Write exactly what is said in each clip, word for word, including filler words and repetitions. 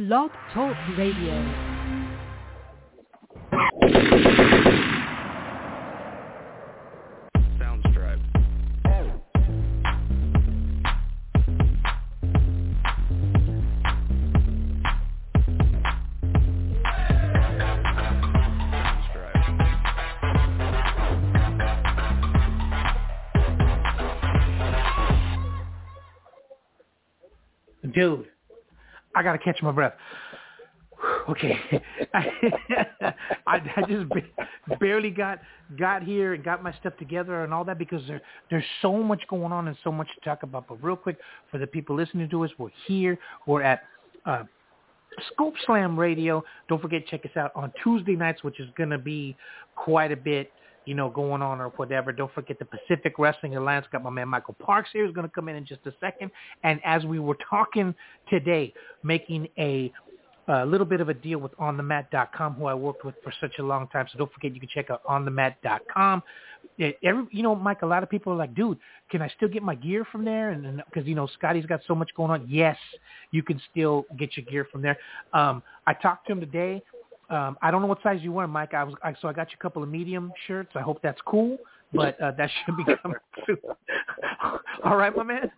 Blog Talk Radio. Dude, I gotta catch my breath. Okay, I, I just barely got got here and got my stuff together and all that because there there's so much going on and so much to talk about. But real quick, for the people listening to us, we're here. We're at uh, Scoop Slam Radio. Don't forget, check us out on Tuesday nights, which is gonna be quite a bit, you know, going on or whatever. Don't forget the Pacific Wrestling Alliance. Got my man Michael Parks here. Is going to come in in just a second. And as we were talking today, making a a little bit of a deal with on the mat dot com, who I worked with for such a long time. So don't forget, you can check out on the mat dot com. Every, you know, Mike, a lot of people are like, dude, can I still get my gear from there? And because, you know, Scotty's got so much going on. Yes, you can still get your gear from there. Um, I talked to him today. Um, I don't know what size you wear, Mike. I was I, so I got you a couple of medium shirts. I hope that's cool, but uh, that should be coming soon. All right, my man.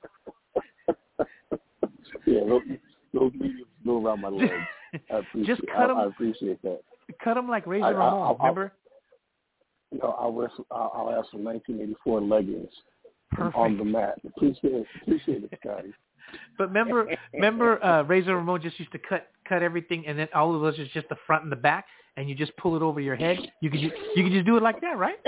Yeah, those, those mediums go around my legs. I appreciate, Just cut them. I, I appreciate that. Cut them like Razor I, Ramon. I, I, remember? You know, I'll wrestle. I'll, I'll have some nineteen eighty-four leggings Perfect. On the mat. Appreciate it, appreciate it, Scotty. But remember, remember, uh, Razor Ramon just used to cut cut everything, and then all of those is just the front and the back, and you just pull it over your head. You could just, you could just do it like that, right?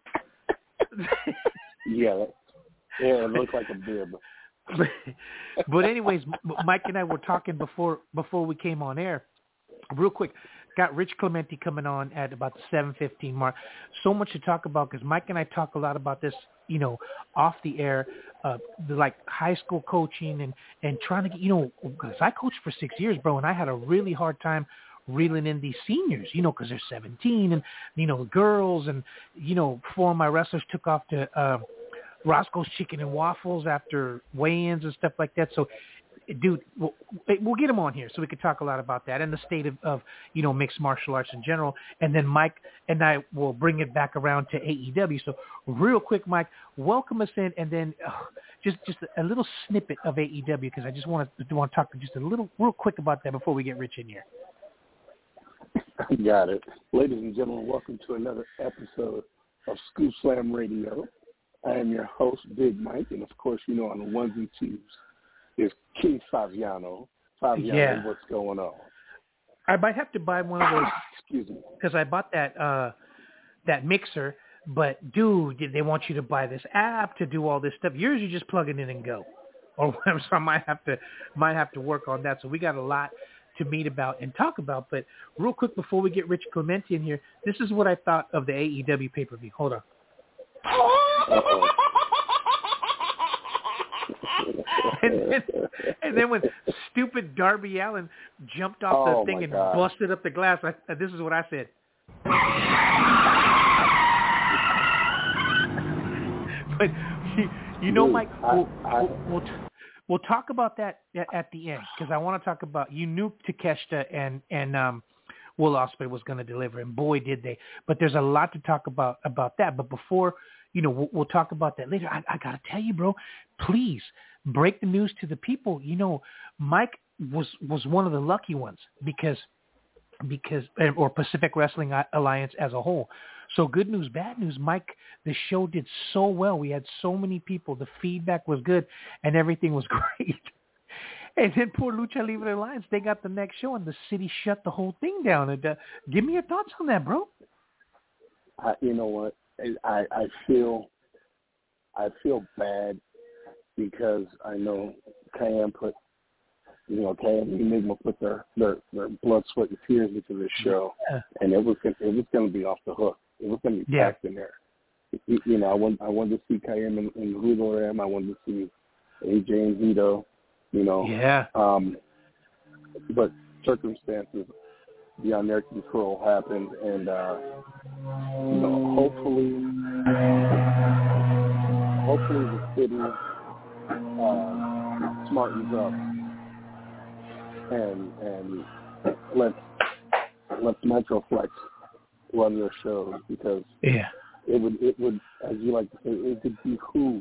Yeah, that, yeah, it looks like a bib. But, but anyways, Mike and I were talking before before we came on air. Real quick, got Rich Clementi coming on at about the seven fifteen mark. So much to talk about because Mike and I talk a lot about this, you know, off the air, uh, the, like high school coaching and, and trying to get, you know, because I coached for six years, bro, and I had a really hard time reeling in these seniors, you know, because they're seventeen and, you know, girls and, you know, four of my wrestlers took off to uh, Roscoe's Chicken and Waffles after weigh-ins and stuff like that. So, dude, we'll, we'll get him on here so we can talk a lot about that and the state of, of, you know, mixed martial arts in general. And then Mike and I will bring it back around to A E W. So real quick, Mike, welcome us in, and then uh, just just a little snippet of A E W because I just want to want to talk just a little real quick about that before we get Rich in here. Got it. Ladies and gentlemen, welcome to another episode of Scoop Slam Radio. I am your host, Big Mike, and of course, you know, on the ones and twos is King Fabiano. Fabiano, yeah. What's going on? I might have to buy one of those. Excuse me. Because I bought that uh, that mixer, but dude, they want you to buy this app to do all this stuff. Yours, you just plug it in and go, or whatever. So I might have to might have to work on that. So we got a lot to meet about and talk about. But real quick, before we get Rich Clementi in here, this is what I thought of the A E W pay-per-view. Hold on. Uh-oh. and, then, and then when stupid Darby Allin jumped off oh the thing and God. busted up the glass, I, this is what I said. But you, you know, Dude, Mike, I, we'll, I, we'll, we'll, we'll talk about that at the end because I want to talk about you knew Takeshita and and um, Will Ospreay was going to deliver, and boy did they. But there's a lot to talk about about that. But before, you know, we'll, we'll talk about that later. I, I got to tell you, bro, please break the news to the people. You know, Mike was was one of the lucky ones because because or Pacific Wrestling Alliance as a whole. So good news, bad news, Mike, the show did so well. We had so many people. The feedback was good and everything was great. And then poor Lucha Libre Alliance, they got the next show and the city shut the whole thing down. And uh, give me your thoughts on that, bro. I, you know what? I, I feel I feel bad because I know Cam put, you know, Cam and Enigma put their, their, their blood, sweat, and tears into this show, yeah. and it was it was going to be off the hook. It was going to be yeah. packed in there. You, you know, I want I wanted to see Cam and, and Rudo Ram. I wanted to see A J and Vito. You know, yeah. Um, but circumstances beyond their control happened, and uh, you know, hopefully, hopefully the city uh, smartens up and and let let Metroflex run their shows, because yeah, it would it would as you like to say, it would behoove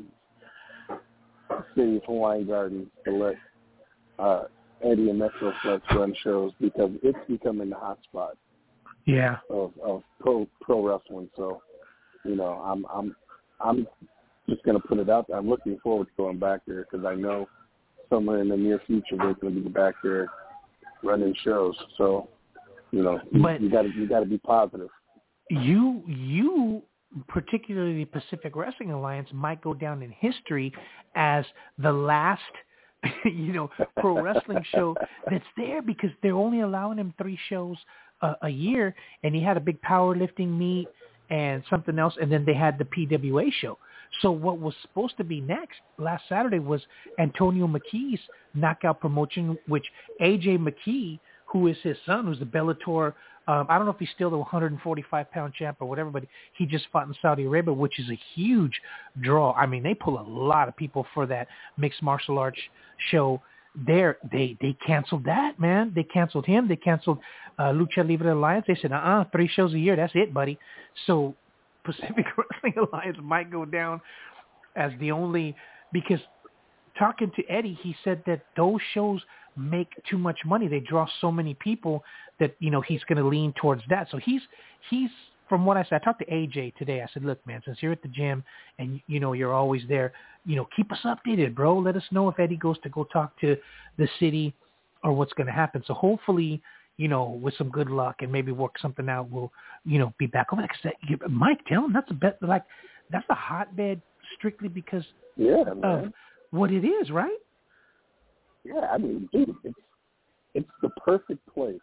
the city of Hawaiian Gardens to let uh, Eddie and Metroflex run shows, because it's becoming the hot spot yeah. of, of pro pro wrestling. So, you know, I'm I'm I'm just gonna put it out there. I'm looking forward to going back there, because I know somewhere in the near future they're going to be back there running shows. So, you know, But you got to you got to be positive. You you particularly the Pacific Wrestling Alliance might go down in history as the last, you know, pro wrestling show that's there, because they're only allowing him three shows a, a year, and he had a big powerlifting meet and something else, and then they had the P W A show. So what was supposed to be next last Saturday was Antonio McKee's Knockout Promotion, which A J McKee, who is his son, who's the Bellator, um, I don't know if he's still the one forty-five pound champ or whatever, but he just fought in Saudi Arabia, which is a huge draw. I mean, they pull a lot of people for that mixed martial arts show there. They they canceled that, man. They canceled him. They canceled uh, Lucha Libre Alliance. They said, uh-uh, three shows a year, that's it, buddy. So Pacific Wrestling Alliance might go down as the only, because talking to Eddie, he said that those shows make too much money. They draw so many people that, you know, he's going to lean towards that. So he's, he's, from what I said, I talked to A J today. I said, look, man, since you're at the gym and, you know, you're always there, you know, keep us updated, bro. Let us know if Eddie goes to go talk to the city or what's going to happen. So hopefully, you know, with some good luck and maybe work something out, we'll, you know, be back over there. Because Mike, tell him that's a bet, like, that's a hotbed strictly because yeah, of man. what it is, right? Yeah, I mean, dude, it's it's the perfect place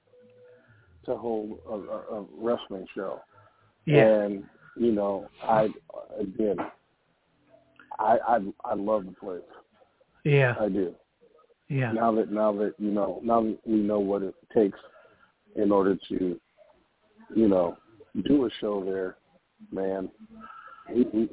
to hold a, a, a wrestling show. Yeah. And you know, I again, I I I love the place. Yeah. I do. Yeah. Now that now that you know now that we know what it takes in order to, you know, do a show there, man, we we,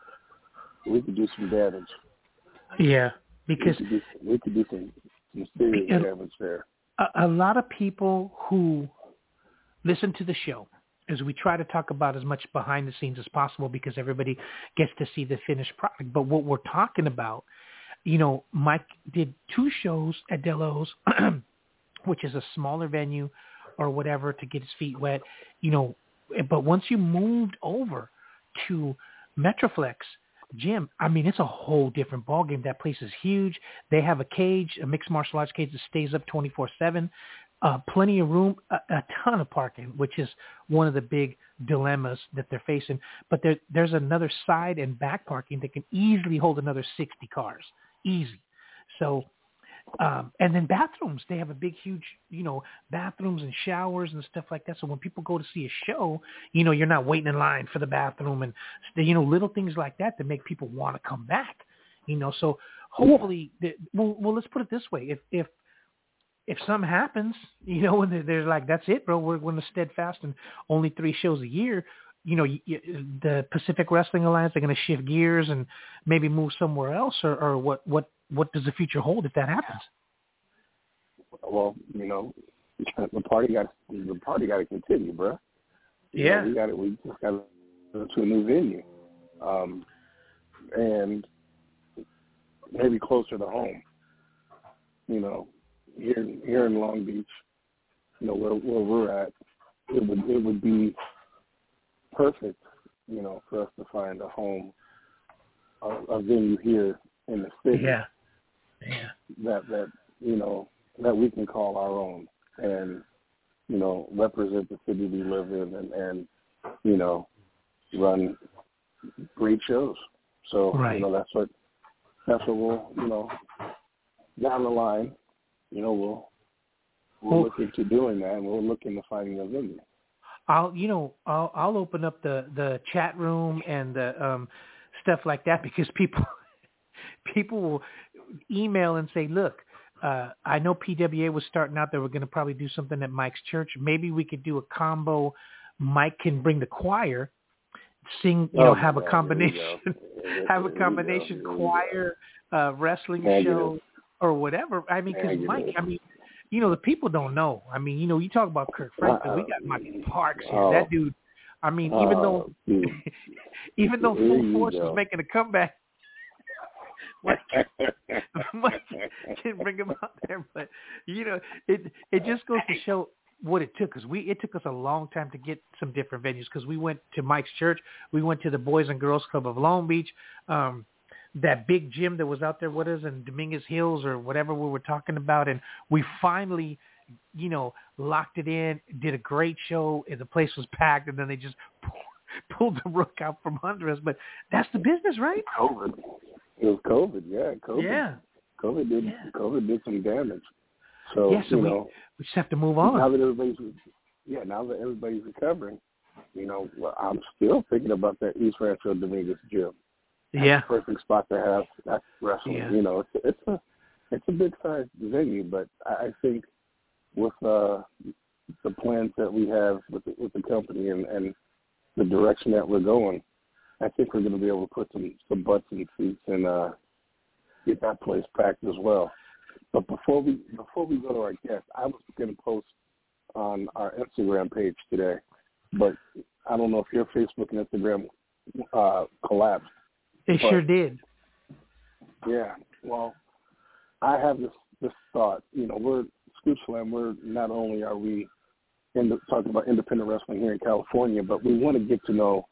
we could do some damage. Yeah, because we could do, we could do some, some serious it, damage there. A, a lot of people who listen to the show, as we try to talk about as much behind the scenes as possible, because everybody gets to see the finished product. But what we're talking about, you know, Mike did two shows at Delos, which is a smaller venue or whatever, to get his feet wet, you know. But once you moved over to Metroflex Gym, I mean, it's a whole different ballgame. That place is huge. They have a cage, a mixed martial arts cage that stays up twenty-four seven. Uh, plenty of room, a, a ton of parking, which is one of the big dilemmas that they're facing. But there, there's another side and back parking that can easily hold another sixty cars, easy. So, um, and then bathrooms. They have a big, huge, you know, bathrooms and showers and stuff like that. So when people go to see a show, you know, you're not waiting in line for the bathroom and, you know, little things like that that make people want to come back, you know. So hopefully, the, well, well, let's put it this way. If, if, if something happens, you know, and they're, they're like, that's it, bro, we're going to steadfast and only three shows a year, you know, you, you, the Pacific Wrestling Alliance, they're going to shift gears and maybe move somewhere else, or, or what, what, what does the future hold if that happens? Well, you know, the party got the party got to continue, bro. You Yeah, know, we got to we just got to go to a new venue, um, and maybe closer to home. You know, here here in Long Beach, you know, where where we're at, it would it would be perfect, you know, for us to find a home, a, a venue here in the city. yeah, yeah. That that you know that we can call our own, and you know, represent the city we live in, and, and you know, run great shows. So Right. you know, that's what that's what we'll you know down the line, you know, we'll we'll Well, look into doing that, and we'll look into finding a venue. I'll, you know, I'll, I'll open up the, the chat room and the um, stuff like that, because people, people will email and say, look, uh, I know P W A was starting out. They were going to probably do something at Mike's church. Maybe we could do a combo. Mike can bring the choir, sing, you know, Oh, have a man, combination, have a Here combination we go. choir, uh, wrestling Negative. show or whatever. I mean, because Negative. Mike, I mean, you know, the people don't know. I mean, you know, you talk about Kirk Franklin. Uh, we got Mike Parks here. Uh, that dude. I mean, even uh, though even though Full Force is making a comeback, Mike, Mike can bring him out there. But you know, it it just goes to show what it took, because we it took us a long time to get some different venues, because we went to Mike's church, we went to the Boys and Girls Club of Long Beach, um, that big gym that was out there with us in Dominguez Hills or whatever we were talking about, and we finally, you know, locked it in, did a great show, and the place was packed, and then they just pulled the rug out from under us. But that's the business, right? COVID. It was COVID, yeah. COVID. Yeah. COVID did. Yeah. COVID did some damage. So, yeah, so you we, know, we just have to move on. Now that everybody's, yeah, now that everybody's recovering, you know, I'm still thinking about that East Rancho Dominguez gym. That's yeah, the perfect spot to have that wrestling. Yeah. You know, it's it's a it's a big size venue, but I think with uh, the plans that we have with the, with the company and, and the direction that we're going, I think we're going to be able to put some some butts in seats and uh, get that place packed as well. But before we before we go to our guest, I was going to post on our Instagram page today, but I don't know if your Facebook and Instagram uh, collapsed. It but, sure did. Yeah. Well, I have this this thought. You know, we're Scoop Slam. We're not only are we in the, talking about independent wrestling here in California, but we want to get to know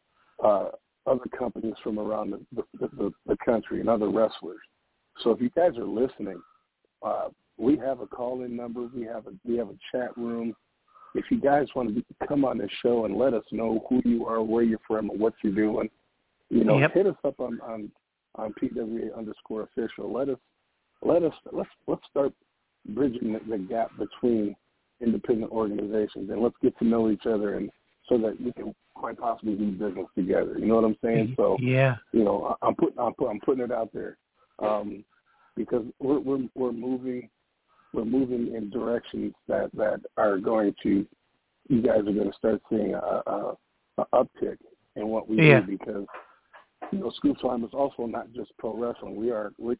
uh, other companies from around the, the, the, the country and other wrestlers. So if you guys are listening, Uh, we have a call-in number. We have a we have a chat room. If you guys want to be, come on the show and let us know who you are, where you're from, and what you're doing, you know, yep. hit us up on, on, on P W A underscore official. Let us let us let's let's start bridging the, the gap between independent organizations, and let's get to know each other, and so that we can quite possibly do business together. You know what I'm saying? So yeah, you know, I'm putting I'm, I'm putting it out there. Um, Because we're, we're we're moving we're moving in directions that, that are going to, you guys are going to start seeing a, a, a uptick in what we yeah. do, because you know Scoop Slam is also not just pro wrestling. We are we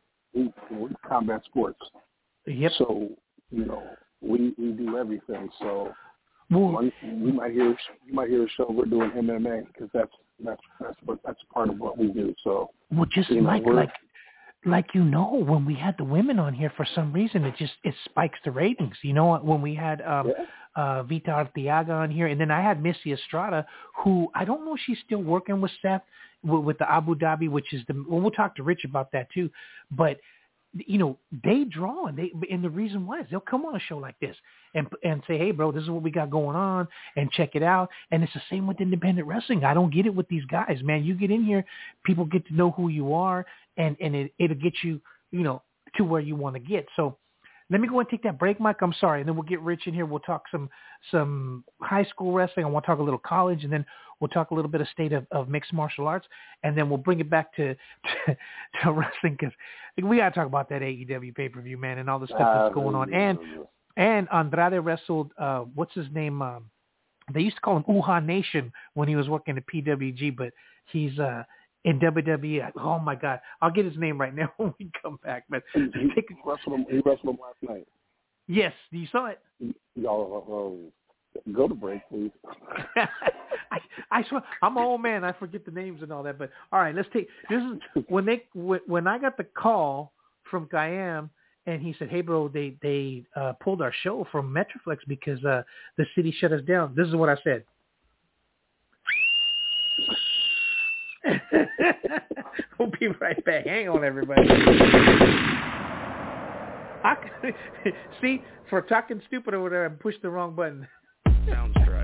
we we're combat sports. Yep. So you know we we do everything. So well, one, you might hear you might hear a show we're doing M M A, because that's that's that's what that's part of what we do. So well, just you know, like like. Like, you know, when we had the women on here, for some reason, it just, it spikes the ratings. You know, when we had um, yeah. uh, Vita Arteaga on here, and then I had Missy Estrada, who I don't know if she's still working with Seth, with, with the Abu Dhabi, which is the, well, we'll talk to Rich about that too. But, you know, they draw, and they, and the reason why is they'll come on a show like this and and say, hey, bro, this is what we got going on, and check it out. And it's the same with independent wrestling. I don't get it with these guys, man. You get in here, people get to know who you are, and, and it, it'll get you, you know, to where you want to get. So let me go and take that break, Mike. I'm sorry. And then we'll get Rich in here. We'll talk some some high school wrestling. I want to talk a little college, and then we'll talk a little bit of state of, of mixed martial arts, and then we'll bring it back to to, to wrestling, because we got to talk about that A E W pay-per-view, man, and all the stuff that's going on. And and Andrade wrestled, uh, what's his name? Um, they used to call him Uha Nation when he was working at P W G, but he's uh, in W W E. Oh, my God. I'll get his name right now when we come back. But he, he, wrestled him, he wrestled him last night. Yes. You saw it? Y'all, uh, go to break, please. I, I swear, I'm an old man. I forget the names and all that. But, all right, let's take – this is when they when I got the call from Kayam, and he said, hey, bro, they, they uh, pulled our show from Metroflex because uh, the city shut us down. This is what I said. We'll be right back. Hang on, everybody. I, see, for talking stupid over there, I pushed the wrong button. Sounds right.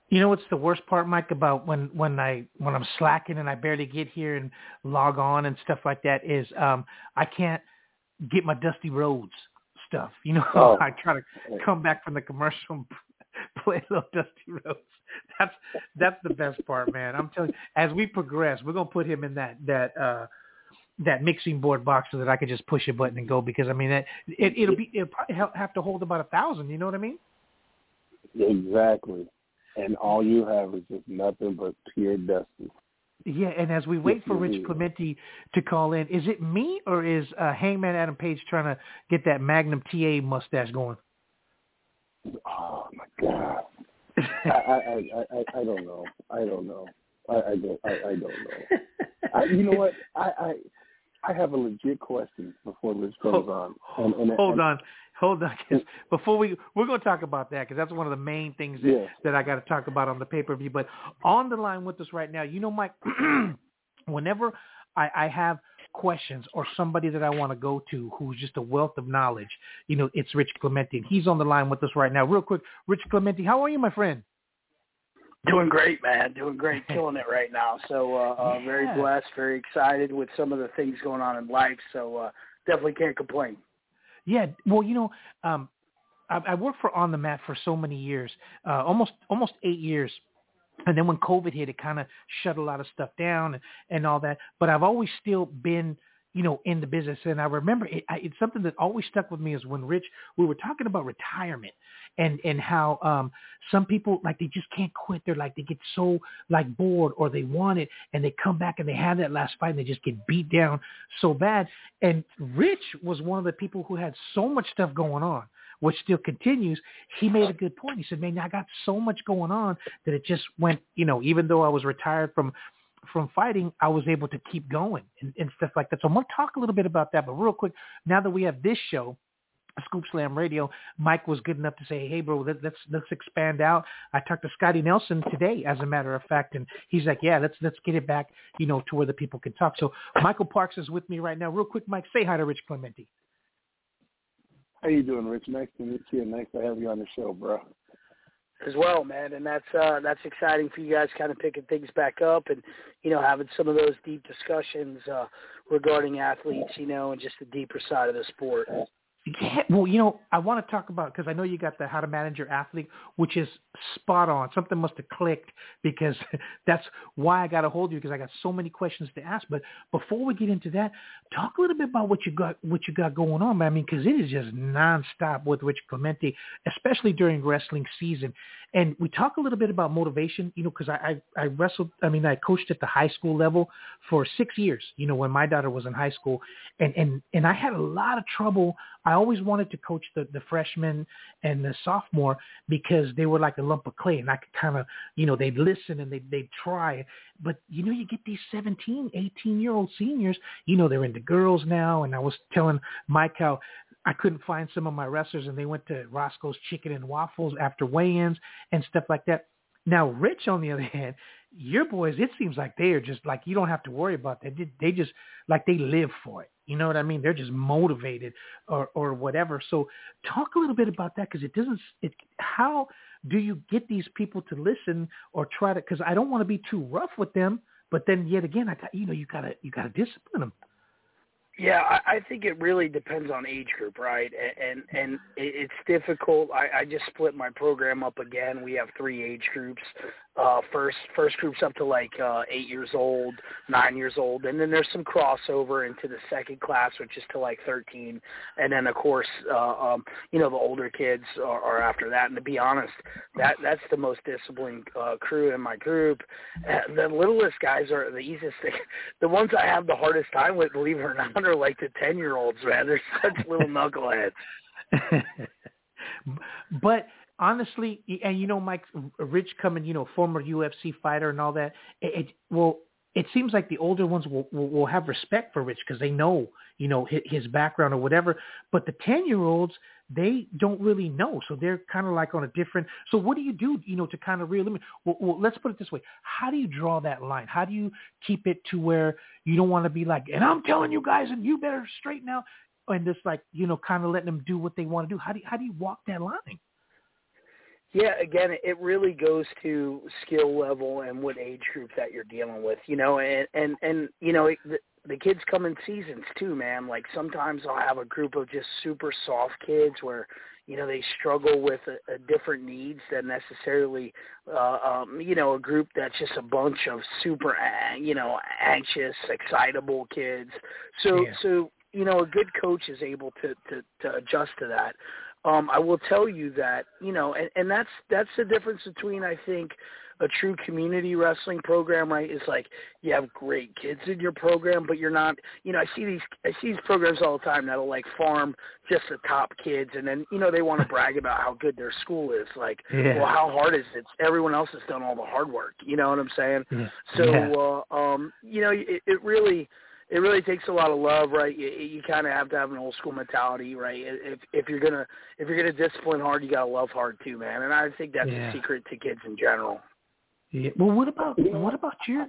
You know what's the worst part, Mike, about when, when I when I'm slacking and I barely get here and log on and stuff like that is um, I can't get my Dusty Rhodes stuff. You know, Oh. I try to come back from the commercial and play a little Dusty Rhodes. That's that's the best part, man. I'm telling you, as we progress, we're gonna put him in that that uh, that mixing board box so that I could just push a button and go. Because I mean, that it, it'll be it'll probably have to hold about a thousand. You know what I mean? Exactly. And all you have is just nothing but pure Dusty. Yeah, and as we wait yes, for Rich indeed. Clementi to call in, is it me or is uh, Hangman Adam Page trying to get that Magnum T A mustache going? Oh my God! I, I, I, I, I don't know. I don't know. I, I don't. I, I don't know. I, you know what? I, I, I have a legit question before Rich comes hold, on. And, and, hold and, on, hold on. Cause before we we're going to talk about that because that's one of the main things that, yeah. that I got to talk about on the pay per view. But on the line with us right now, you know, Mike. Whenever I, I have questions or somebody that I want to go to who's just a wealth of knowledge, you know, it's Rich Clementi. He's on the line with us right now. Real quick, Rich Clementi, how are you, my friend? Doing great, man. Doing great. Killing it right now. So uh, yeah. uh, very blessed, very excited with some of the things going on in life. So uh, definitely can't complain. Yeah. Well, you know, um, I, I worked for On the Mat for so many years, uh, almost almost eight years. And then when COVID hit, it kind of shut a lot of stuff down and, and all that. But I've always still been, you know, in the business. And I remember it, I, it's something that always stuck with me is when Rich, we were talking about retirement and, and how um, some people, like, they just can't quit. They're like, they get so, like, bored or they want it and they come back and they have that last fight and they just get beat down so bad. And Rich was one of the people who had so much stuff going on, which still continues. He made a good point. He said, man, I got so much going on that it just went, you know, even though I was retired from from fighting, I was able to keep going and, and stuff like that. So I'm going to talk a little bit about that. But real quick, now that we have this show, Scoop Slam Radio, Mike was good enough to say, hey, bro, let, let's let's expand out. I talked to Scotty Nelson today, as a matter of fact, and he's like, yeah, let's let's get it back, you know, to where the people can talk. So Michael Parks is with me right now. Real quick, Mike, say hi to Rich Clementi. How you doing, Rich? Nice to meet you. Nice to have you on the show, bro. As well, man, and that's uh, that's exciting for you guys, kind of picking things back up, and you know, having some of those deep discussions uh, regarding athletes, you know, and just the deeper side of the sport. Yeah, well, you know, I want to talk about, because I know you got the How to Manage Your Athlete, which is spot on. Something must have clicked because that's why I got a hold of you, because I got so many questions to ask. But before we get into that, talk a little bit about what you got, what you got going on, man. I mean, because it is just nonstop with Rich Clementi, especially during wrestling season. And we talk a little bit about motivation, you know, because I, I, I wrestled, I mean, I coached at the high school level for six years, you know, when my daughter was in high school. And, and, and I had a lot of trouble. I always wanted to coach the, the freshmen and the sophomore because they were like a lump of clay and I could kind of, you know, they'd listen and they'd, they'd try. But, you know, you get these seventeen, eighteen-year-old seniors, you know, they're into girls now. And I was telling Mike how I couldn't find some of my wrestlers and they went to Roscoe's Chicken and Waffles after weigh-ins and stuff like that. Now, Rich, on the other hand, your boys, it seems like they are just like, you don't have to worry about that. They, they just, like, they live for it. You know what I mean? They're just motivated or, or whatever. So talk a little bit about that, because it doesn't, it, how do you get these people to listen or try to, because I don't want to be too rough with them, but then yet again, I got, you know, you got to, you got to discipline them. Yeah, I, I think it really depends on age group, right? And and, and it, it's difficult. I, I just split my program up again. We have three age groups. Uh, first first group's up to like uh, eight years old, nine years old, and then there's some crossover into the second class, which is to like thirteen, and then of course, uh, um, you know, the older kids are, are after that. And to be honest, that that's the most disciplined uh, crew in my group. Uh, the littlest guys are the easiest thing. The ones I have the hardest time with, believe it or not, are like the ten year olds, man. They're such little knuckleheads. But honestly, and you know, Mike, Rich coming, you know, former U F C fighter and all that, it, it well, it seems like the older ones will, will, will have respect for Rich because they know, you know, his, his background or whatever. But the ten-year-olds, they don't really know. So they're kind of like on a different – so what do you do, you know, to kind of reel them in? Well, well, let's put it this way. How do you draw that line? How do you keep it to where you don't want to be like, and I'm telling you guys, and you better straighten out, and just like, you know, kind of letting them do what they want to do? How do you, how do you walk that line? Yeah, again, it really goes to skill level and what age group that you're dealing with, you know, and, and, and you know, the, the kids come in seasons too, man. Like sometimes I'll have a group of just super soft kids where, you know, they struggle with a, a different needs than necessarily, uh, um, you know, a group that's just a bunch of super, you know, anxious, excitable kids. So, Yeah. so, you know, a good coach is able to, to, to adjust to that. Um, I will tell you that, you know, and, and that's that's the difference between, I think, a true community wrestling program, right? Is like you have great kids in your program, but you're not, you know, I see these I see these programs all the time that'll like farm just the top kids, and then, you know, they want to brag about how good their school is. Like, Yeah. well, how hard is it? Everyone else has done all the hard work. You know what I'm saying? Yeah. So, Yeah. uh, um, you know, it, it really. It really takes a lot of love, right? You, you kind of have to have an old school mentality, right? If if you're gonna if you're gonna discipline hard, you gotta love hard too, man. And I think that's Yeah. the secret to kids in general. Yeah. Well, what about what about your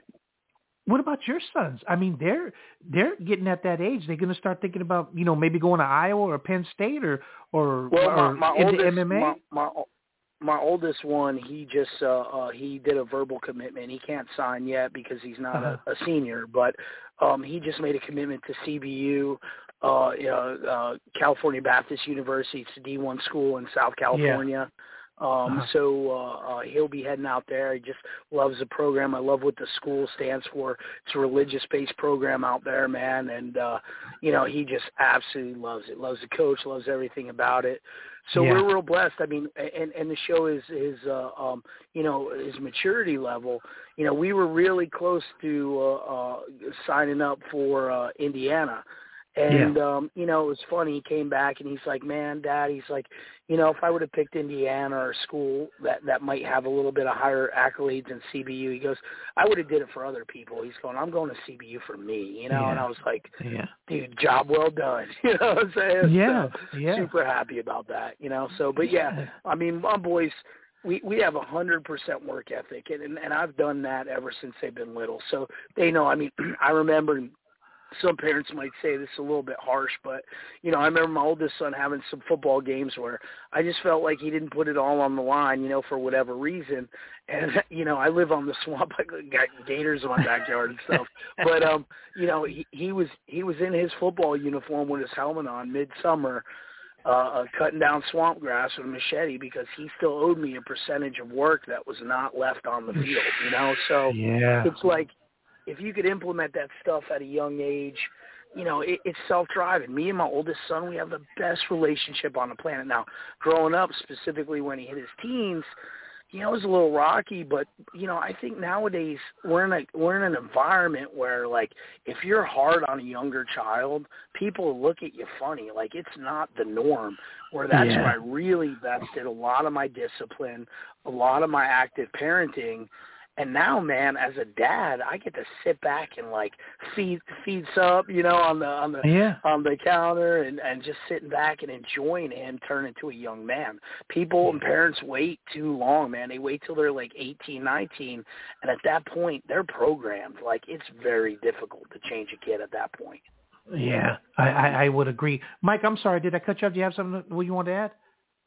what about your sons? I mean, they're they're getting at that age. They're going to start thinking about, you know, maybe going to Iowa or Penn State or or, Well, or my, my into oldest, M M A. my, my my oldest one, he just uh, uh he did a verbal commitment. He can't sign yet because he's not Uh-huh. a, a senior, but um he just made a commitment to C B U, uh, you know, uh California Baptist University. It's a D one school in South California. Um Uh-huh. so uh, uh he'll be heading out there. He just loves the program. I love what the school stands for. It's a religious based program out there, man, and uh you know, he just absolutely loves it. Loves the coach, loves everything about it. So Yeah. we're real blessed. I mean, and and the show is is uh, um you know, his maturity level. You know, we were really close to uh, uh signing up for uh Indiana. And, Yeah. um, you know, it was funny. He came back and he's like, man, Dad, he's like, you know, if I would have picked Indiana or a school that, that might have a little bit of higher accolades than C B U, he goes, I would have did it for other people. He's going, I'm going to C B U for me, you know? Yeah. And I was like, Yeah. dude, job well done. You know what I'm saying? Yeah. So, Yeah. super happy about that, you know? So, but yeah, I mean, my boys, we, we have a hundred percent work ethic, and, and, and I've done that ever since they've been little. So they know, I mean, I remember some parents might say this is a little bit harsh, but, you know, I remember my oldest son having some football games where I just felt like he didn't put it all on the line, you know, for whatever reason. And, you know, I live on the swamp. I got gators in my backyard and stuff. But, um, you know, he, he was he was in his football uniform with his helmet on midsummer, uh, cutting down swamp grass with a machete because he still owed me a percentage of work that was not left on the field, you know. So Yeah. it's like, if you could implement that stuff at a young age, you know, it, it's self-driving. Me and my oldest son, we have the best relationship on the planet. Now, growing up, specifically when he hit his teens, you know, it was a little rocky, but, you know, I think nowadays we're in a we're in an environment where, like, if you're hard on a younger child, people look at you funny. Like, it's not the norm, where that's Yeah. where I really vested a lot of my discipline, a lot of my active parenting. And now, man, as a dad, I get to sit back and like feed feed sub, you know, on the on the Yeah. on the counter, and, and just sitting back and enjoying him turn into a young man. People and parents wait too long, man. They wait till they're like eighteen, nineteen, and at that point, they're programmed. Like, it's very difficult to change a kid at that point. Yeah, I, I, I would agree. Mike, I'm sorry. Did I cut you off? Do you have something that you want to add?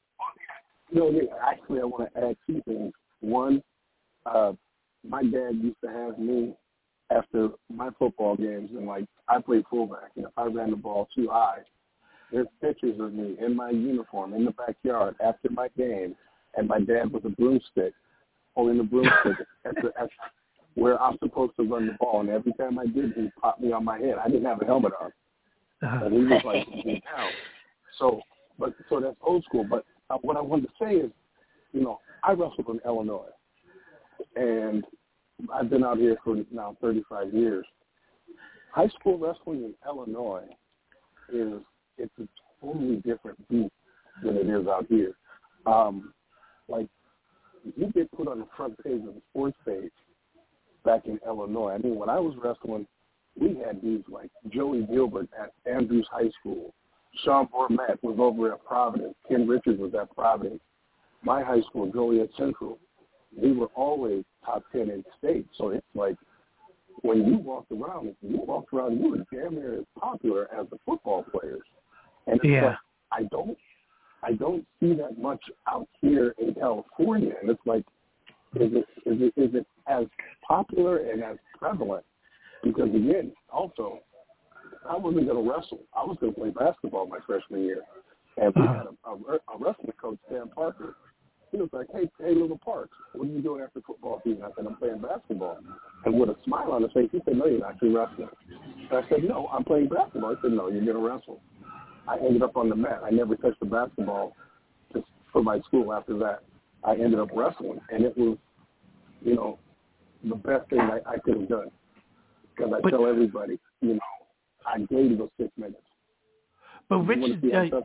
No, yeah, actually, I want to add two things. One, uh, my dad used to have me after my football games, and like I played fullback, and if I ran the ball too high, there's pictures of me in my uniform in the backyard after my game, and my dad with a broomstick, holding the broomstick at, the, at where I'm supposed to run the ball, and every time I did, he popped me on my head. I didn't have a helmet on, Uh-huh. and he was like, down. So, but so that's old school. But uh, what I wanted to say is, you know, I wrestled in Illinois. And I've been out here for now thirty-five years. High school wrestling in Illinois is it's a totally different beat than it is out here. Um, like, you get put on the front page of the sports page back in Illinois. I mean, when I was wrestling, we had dudes like Joey Gilbert at Andrews High School. Sean Bormat was over at Providence. Ken Richards was at Providence. My high school, Joliet Central, we were always top ten in state. So it's like when you walked around, if you walked around, you were damn near as popular as the football players. And it's Yeah. like, I don't, I don't see that much out here in California. And it's like, is it is it is it as popular and as prevalent? Because again, also, I wasn't going to wrestle. I was going to play basketball my freshman year, and we had a, a, a wrestling coach, Dan Parker. He was like, hey, hey, little Parks, what are you doing after football season? I said, I'm playing basketball. And with a smile on his face, he said, no, you're actually wrestling. And I said, no, I'm playing basketball. He said, no, you're going to wrestle. I ended up on the mat. I never touched the basketball just for my school after that. I ended up wrestling, and it was, you know, the best thing I, I could have done. Because I but, tell everybody, you know, I gave those six minutes. But Rich, uh,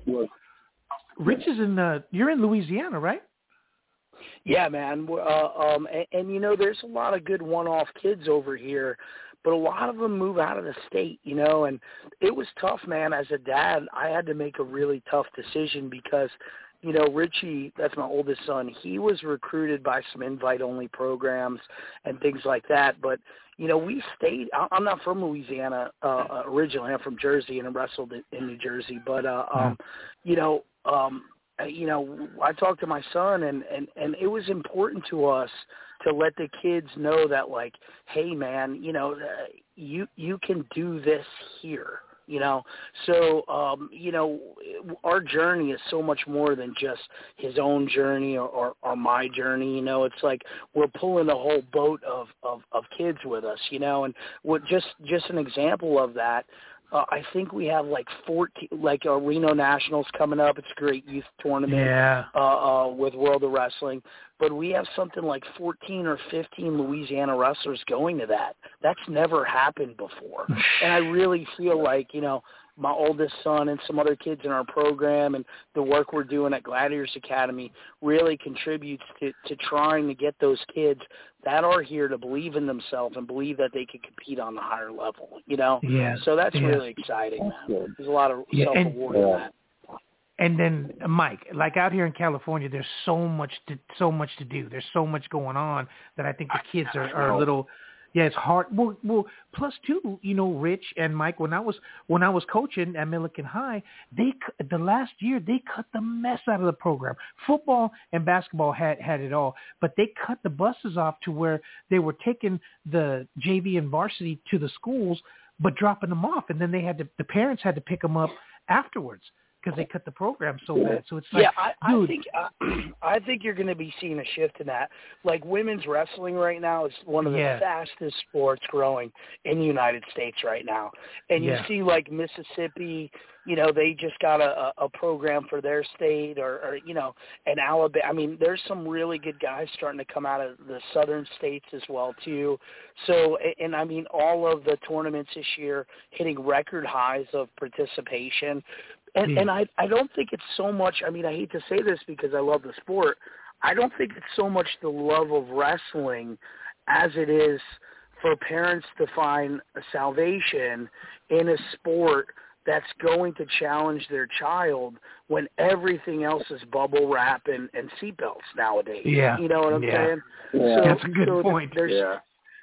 Rich is in, uh, you're in Louisiana, right? Yeah, man. Uh, um, and, and, you know, there's a lot of good one-off kids over here, but a lot of them move out of the state, you know, and it was tough, man. As a dad, I had to make a really tough decision because, you know, Richie, that's my oldest son, he was recruited by some invite-only programs and things like that. But, you know, we stayed – I'm not from Louisiana uh, originally. I'm from Jersey and I wrestled in New Jersey. But, uh, um, you know, um, you know, I talked to my son, and, and, and it was important to us to let the kids know that, like, hey, man, you know, uh, you you can do this here. You know, so, um, you know, our journey is so much more than just his own journey or, or, or my journey. You know, it's like we're pulling a whole boat of, of, of kids with us, you know, and what just, just an example of that. Uh, I think we have like fourteen, like uh, Reno Nationals coming up. It's a great youth tournament yeah. uh, uh, with World of Wrestling. But we have something like fourteen or fifteen Louisiana wrestlers going to that. That's never happened before. And I really feel like, you know, my oldest son and some other kids in our program and the work we're doing at Gladiators Academy really contributes to, to trying to get those kids that are here to believe in themselves and believe that they can compete on the higher level, you know? Yeah. So that's yeah. really exciting, man. There's a lot of yeah. self-reward and, in that. And then, Mike, like out here in California, there's so much to so much to do. There's so much going on that I think the kids are, are a little. Yeah, it's hard. Well, well, plus too, you know, Rich and Mike. When I was when I was coaching at Milliken High, they the last year they cut the mess out of the program. Football and basketball had had it all, but they cut the buses off to where they were taking the J V and varsity to the schools, but dropping them off, and then they had to the parents had to pick them up afterwards. Because they cut the program so bad, so it's like, yeah, I, dude. I think uh, I think you're going to be seeing a shift in that. Like women's wrestling right now is one of the yeah. fastest sports growing in the United States right now, and yeah. you see like Mississippi, you know, they just got a, a program for their state, or, or you know, and Alabama. I mean, there's some really good guys starting to come out of the southern states as well too. So, and, and I mean, all of the tournaments this year hitting record highs of participation. And, yeah. and I, I don't think it's so much, I mean, I hate to say this because I love the sport. I don't think it's so much the love of wrestling as it is for parents to find a salvation in a sport that's going to challenge their child when everything else is bubble wrap and, and seatbelts nowadays. Yeah. You know what I'm yeah. saying? Yeah. So, That's a good so point. There's, yeah.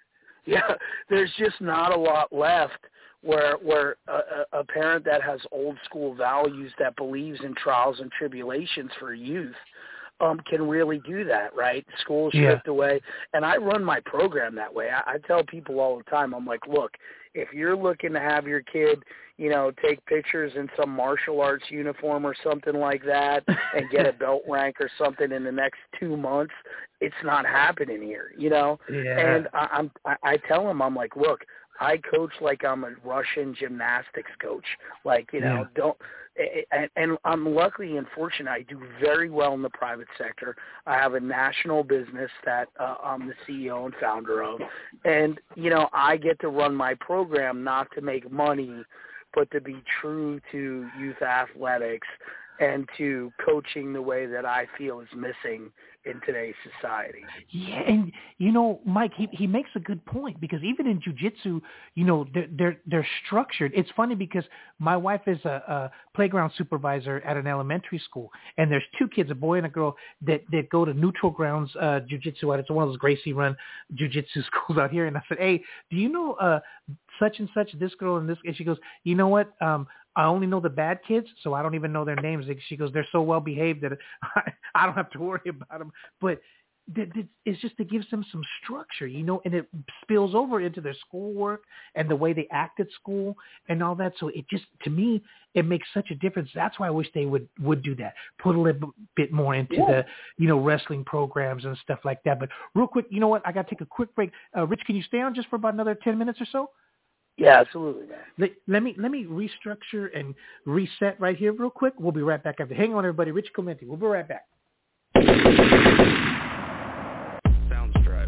yeah, there's just not a lot left where where a, a parent that has old school values that believes in trials and tribulations for youth um, can really do that, right? Schools Yeah. shift away. And I run my program that way. I, I tell people all the time, I'm like, look, if you're looking to have your kid, you know, take pictures in some martial arts uniform or something like that and get a belt rank or something in the next two months, it's not happening here, you know? Yeah. And I, I'm, I, I tell them, I'm like, look, I coach like I'm a Russian gymnastics coach. Like, you know, Yeah. don't and, and I'm lucky and fortunate. I do very well in the private sector. I have a national business that uh, I'm the C E O and founder of. And, you know, I get to run my program not to make money, but to be true to youth athletics and to coaching the way that I feel is missing in today's society. Yeah, and you know, Mike, he he makes a good point because even in jiu-jitsu, you know, they're they're they're structured. It's funny because my wife is a, a playground supervisor at an elementary school, and there's two kids, a boy and a girl, that that go to Neutral Grounds uh, jiu-jitsu. It's one of those Gracie-run jiu-jitsu schools out here. And I said, hey, do you know uh, such and such, this girl and this? And she goes, you know what? Um, I only know the bad kids, so I don't even know their names. She goes, they're so well behaved that I, I don't have to worry about them. But th- th- it's just to give them some structure, you know, and it spills over into their schoolwork and the way they act at school and all that. So it just, to me, it makes such a difference. That's why I wish they would, would do that. Put a little bit more into yeah. the, you know, wrestling programs and stuff like that. But real quick, you know what? I got to take a quick break. Uh, Rich, can you stay on just for about another ten minutes or so? Yeah, absolutely. Man. Let, let me let me restructure and reset right here real quick. We'll be right back after. Hang on, everybody. Rich Clemente. We'll be right back. Soundstripe.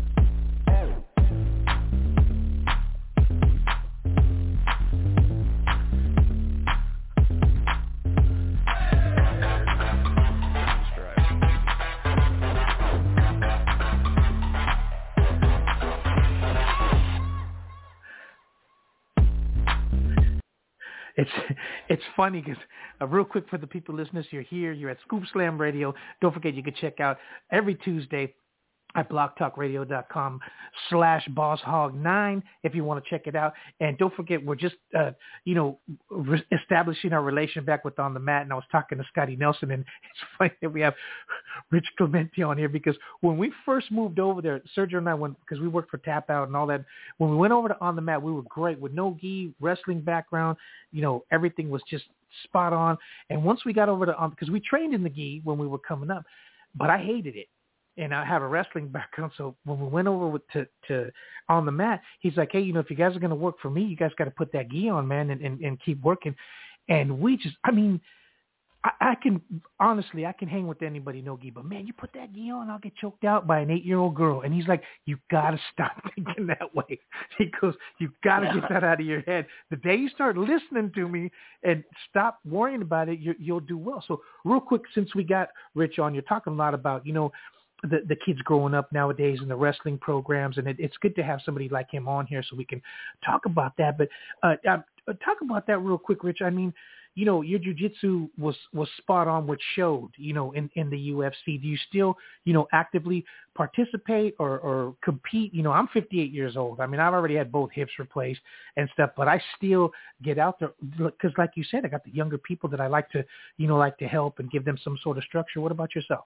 It's it's funny because uh, real quick for the people listeners, you're here, you're at Scoop Slam Radio. Don't forget you can check out every Tuesday at blogtalkradio.com slash boss hog nine if you want to check it out. And don't forget, we're just, uh, you know, re- establishing our relation back with On the Mat. And I was talking to Scotty Nelson, and it's funny that we have Rich Clemente on here because when we first moved over there, Sergio and I went, because we worked for Tap Out and all that, when we went over to On the Mat, we were great with no gi, wrestling background. You know, everything was just spot on. And once we got over to, um, because we trained in the gi when we were coming up, but I hated it. And I have a wrestling background, so when we went over with, to, to On the Mat, he's like, hey, you know, if you guys are going to work for me, you guys got to put that gi on, man, and, and, and keep working. And we just, I mean, I, I can, honestly, I can hang with anybody, no gi, but, man, you put that gi on, I'll get choked out by an eight-year-old girl. And he's like, you got to stop thinking that way. He goes, you got to get that out of your head. The day you start listening to me and stop worrying about it, you, you'll do well. So real quick, since we got Rich on, you're talking a lot about, you know, The, the kids growing up nowadays in the wrestling programs, and it, it's good to have somebody like him on here so we can talk about that. But uh, uh, talk about that real quick, Rich. I mean, you know, your jiu-jitsu was, was spot on, which showed, you know, in, in the U F C. Do you still, you know, actively participate or, or compete? You know, I'm fifty-eight years old. I mean, I've already had both hips replaced and stuff, but I still get out there because, like you said, I got the younger people that I like to, you know, like to help and give them some sort of structure. What about yourself?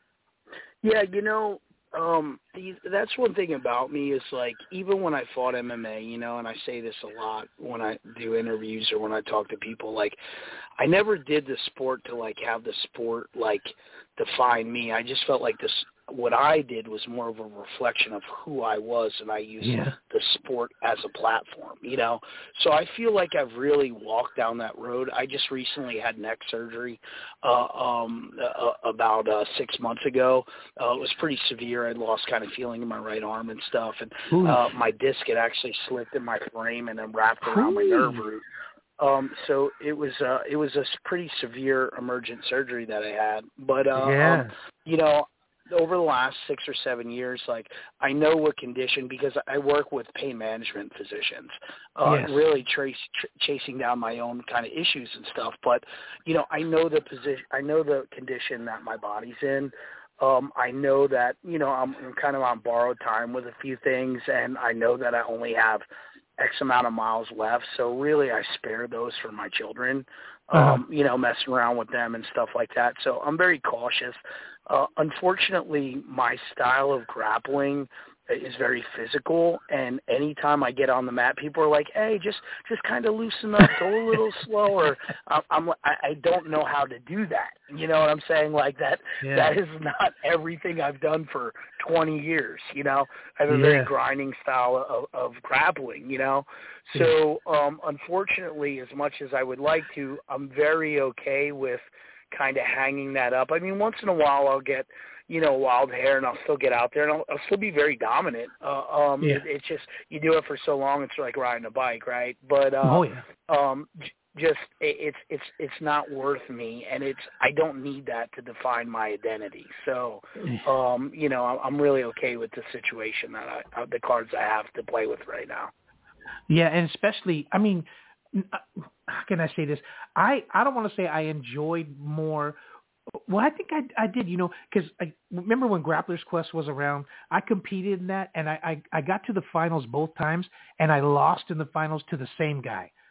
Yeah, you know, um, that's one thing about me is, like, even when I fought M M A, you know, and I say this a lot when I do interviews or when I talk to people, like, I never did the sport to, like, have the sport, like, define me. I just felt like this, what I did was more of a reflection of who I was, and I used yeah. the sport as a platform, you know. So I feel like I've really walked down that road. I just recently had neck surgery uh, um, uh, about uh, six months ago. Uh, it was pretty severe. I lost kind of feeling in my right arm and stuff, and uh, my disc had actually slipped in my frame and then wrapped around Ooh. my nerve root. Um, so it was uh, it was a pretty severe emergent surgery that I had, but uh, yeah. um, you know. Over the last six or seven years, like, I know what condition, because I work with pain management physicians, uh, yes. really trace, tr- chasing down my own kind of issues and stuff. But, you know, I know the position, I know the condition that my body's in. Um, I know that, you know, I'm, I'm kind of on borrowed time with a few things, and I know that I only have X amount of miles left. So really I spare those for my children, um, uh-huh. you know, messing around with them and stuff like that. So I'm very cautious. Uh, unfortunately, my style of grappling is very physical, and anytime I get on the mat, people are like, "Hey, just just kind of loosen up, go a little slower." I'm, I'm I, I don't know how to do that. You know what I'm saying? Like that. Yeah. That is not everything I've done for twenty years. You know, I have a yeah. very grinding style of, of grappling. You know, so um, unfortunately, as much as I would like to, I'm very okay with kind of hanging that up. I mean, once in a while I'll get, you know, wild hair, and I'll still get out there, and I'll, I'll still be very dominant. Uh, um, yeah. it, it's just, you do it for so long, it's like riding a bike, right? But uh, oh, yeah. um, j- just it, it's it's it's not worth me, and it's I don't need that to define my identity. So, um, you know, I'm really okay with the situation that I, uh, the cards I have to play with right now. Yeah, and especially, I mean, how can I say this? I, I don't want to say I enjoyed more. Well, I think I, I did, you know, because I remember when Grappler's Quest was around, I competed in that, and I, I, I got to the finals both times, and I lost in the finals to the same guy.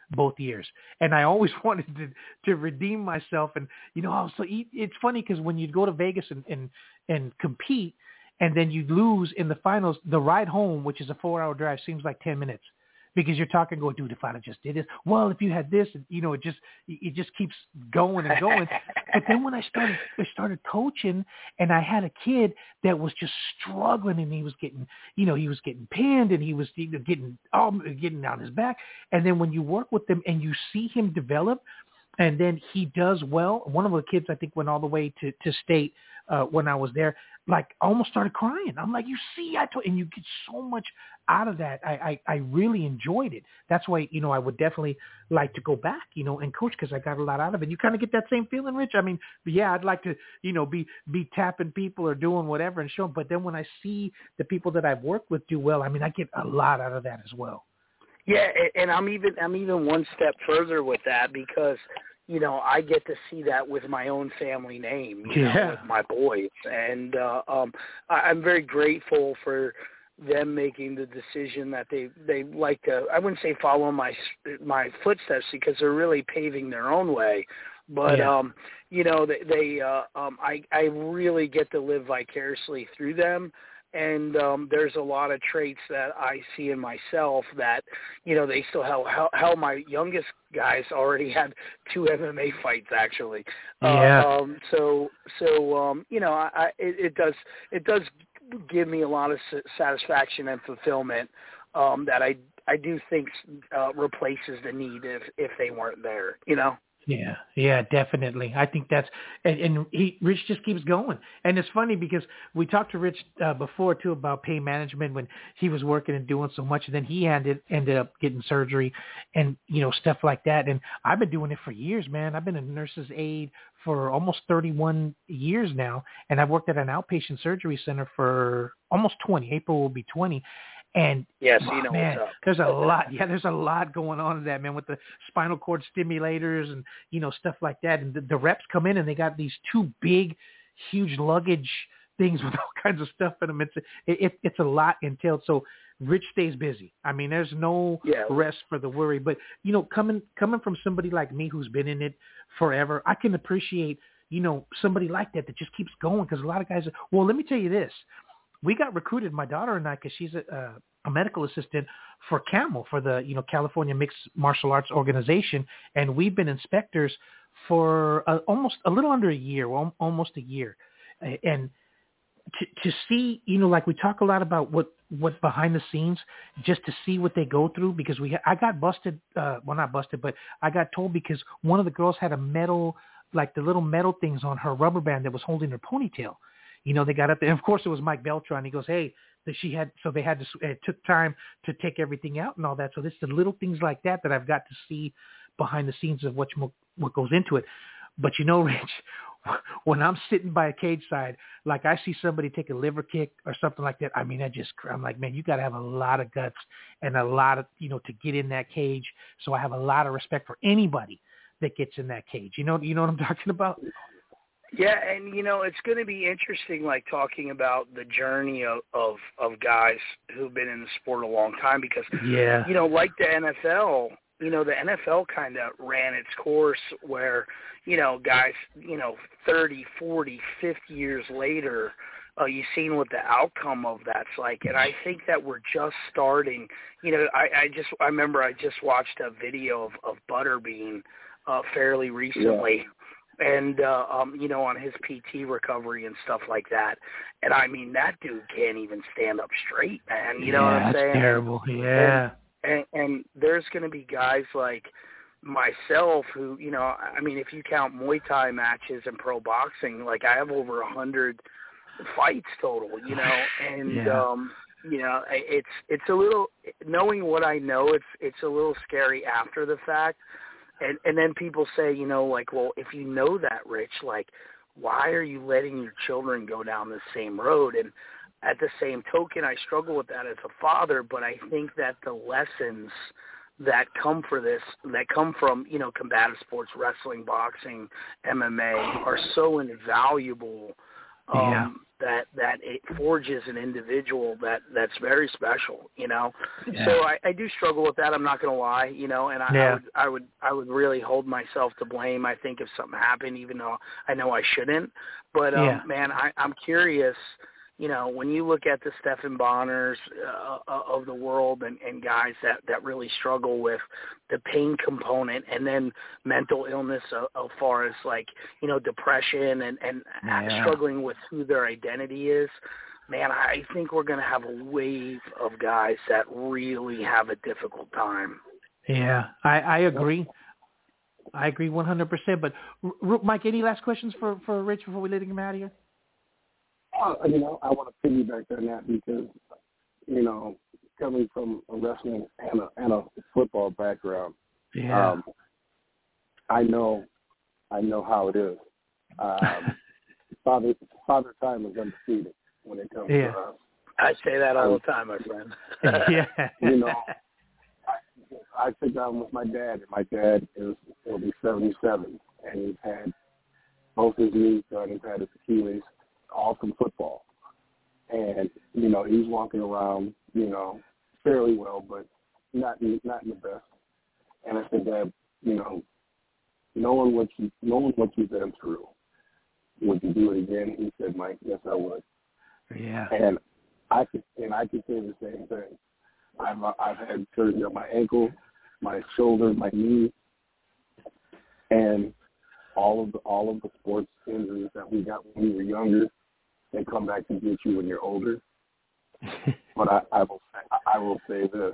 both years. And I always wanted to, to redeem myself. And, you know, I was so, it's funny because when you'd go to Vegas and, and, and compete and then you'd lose in the finals, the ride home, which is a four hour drive, seems like ten minutes. Because you're talking, go, dude, if I just did this, well, if you had this, you know, it just it just keeps going and going. But then when I started, I started coaching, and I had a kid that was just struggling, and he was getting, you know, he was getting pinned, and he was you know, getting um, getting on his back. And then when you work with them and you see him develop, and then he does well. One of the kids, I think, went all the way to to state uh, when I was there. Like, I almost started crying. I'm like, you see, I told, and you get so much out of that. I, I, I really enjoyed it. That's why, you know, I would definitely like to go back, you know, and coach because I got a lot out of it. You kind of get that same feeling, Rich? I mean, yeah, I'd like to, you know, be, be tapping people or doing whatever and showing. But then when I see the people that I've worked with do well, I mean, I get a lot out of that as well. Yeah, and I'm even I'm even one step further with that because – you know, I get to see that with my own family name, you yeah. know, with my boys. And uh, um, I, I'm very grateful for them making the decision that they, they like to, I wouldn't say follow my my footsteps because they're really paving their own way. But, yeah. um, you know, they, they uh, um, I, I really get to live vicariously through them. And um, there's a lot of traits that I see in myself that, you know, they still have. Hell, hell, my youngest guys already had two M M A fights, actually. Yeah. Uh, um, so, so um, you know, I, I, it, it does it does give me a lot of satisfaction and fulfillment um, that I I do think uh, replaces the need if if they weren't there, you know. Yeah, yeah, definitely. I think that's and, and he Rich just keeps going, and it's funny because we talked to Rich uh, before too about pain management when he was working and doing so much, and then he ended ended up getting surgery and you know stuff like that. And I've been doing it for years, man. I've been a nurse's aide for almost thirty-one years now, and I've worked at an outpatient surgery center for almost twenty. April will be twenty. And yes, oh, you know man, what's up. there's a lot. Yeah, there's a lot going on in that, man, with the spinal cord stimulators and, you know, stuff like that. And the, the reps come in and they got these two big, huge luggage things with all kinds of stuff in them. It's, it, it, it's a lot entailed. So Rich stays busy. I mean, there's no yeah. rest for the worry. But, you know, coming coming from somebody like me who's been in it forever, I can appreciate, you know, somebody like that that just keeps going because a lot of guys are, well, let me tell you this. We got recruited, my daughter and I, because she's a, a medical assistant for CAML, for the you know California Mixed Martial Arts Organization, and we've been inspectors for uh, almost a little under a year, well, almost a year, and to, to see, you know, like we talk a lot about what what behind the scenes, just to see what they go through, because we I got busted, uh, well not busted, but I got told because one of the girls had a metal, like the little metal things on her rubber band that was holding her ponytail. You know, they got up there. And of course, it was Mike Beltran. He goes, hey, that she had, so they had to, it took time to take everything out and all that. So it's the little things like that that I've got to see behind the scenes of what, what goes into it. But you know, Rich, when I'm sitting by a cage side, like I see somebody take a liver kick or something like that, I mean, I just, I'm like, man, you got to have a lot of guts and a lot of, you know, to get in that cage. So I have a lot of respect for anybody that gets in that cage. You know, you know what I'm talking about? Yeah, and, you know, it's going to be interesting, like, talking about the journey of, of, of guys who've been in the sport a long time because, yeah. you know, like the N F L, you know, the N F L kind of ran its course where, you know, guys, you know, thirty, forty, fifty years later, uh, you've seen what the outcome of that's like. And I think that we're just starting, you know, I, I just, I remember I just watched a video of, of Butterbean uh, fairly recently. Yeah. And, uh, um, you know, on his P T recovery and stuff like that. And, I mean, that dude can't even stand up straight, man. You know yeah, what I'm saying? That's terrible, yeah. And, and, and there's going to be guys like myself who, you know, I mean, if you count Muay Thai matches and pro boxing, like I have over a hundred fights total, you know. And, yeah. um, you know, it's it's a little, knowing what I know, it's it's a little scary after the fact. And and then people say, you know, like, well, if you know that, Rich, like, why are you letting your children go down the same road? And at the same token, I struggle with that as a father, but I think that the lessons that come for this, that come from, you know, combative sports, wrestling, boxing, M M A, are so invaluable Um, yeah. that that it forges an individual that that's very special, you know. Yeah. So I, I do struggle with that. I'm not going to lie, you know. And I, Yeah. I would I would I would really hold myself to blame. I think if something happened, even though I know I shouldn't. But um, Yeah. man, I, I'm curious. You know, when you look at the Stephan Bonners uh, of the world and, and guys that, that really struggle with the pain component and then mental illness as, as far as like, you know, depression and, and Yeah. struggling with who their identity is, man, I think we're going to have a wave of guys that really have a difficult time. Yeah, I, I agree. I agree one hundred percent. But, R- R- Mike, any last questions for, for Rich before we let him out of here? Uh, you know, I want to piggyback on that because, you know, coming from a wrestling and a, and a football background, Yeah. um, I know, I know how it is. Um, father, father time is undefeated when it comes Yeah. to us. I say that all the time, my friend. Yeah. You know, I, I sit down with my dad, and my dad is will be seventy-seven, and he's had both his knees done. He's had his Achilles, all from football. And, you know, he's walking around, you know, fairly well, but not in, not in the best. And I said, Dad, you know, knowing what you knowing what you've been through, would you do it again? He said, Mike, yes, I would. Yeah. And I could and I could say the same thing. I've I've had surgery on my ankle, my shoulder, my knee, and all of the all of the sports injuries that we got when we were younger, they come back to get you when you're older. But I, I will say I will say this: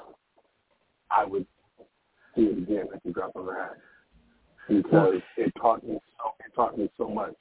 I would do it again at the drop of a hat because it taught me so it taught me so much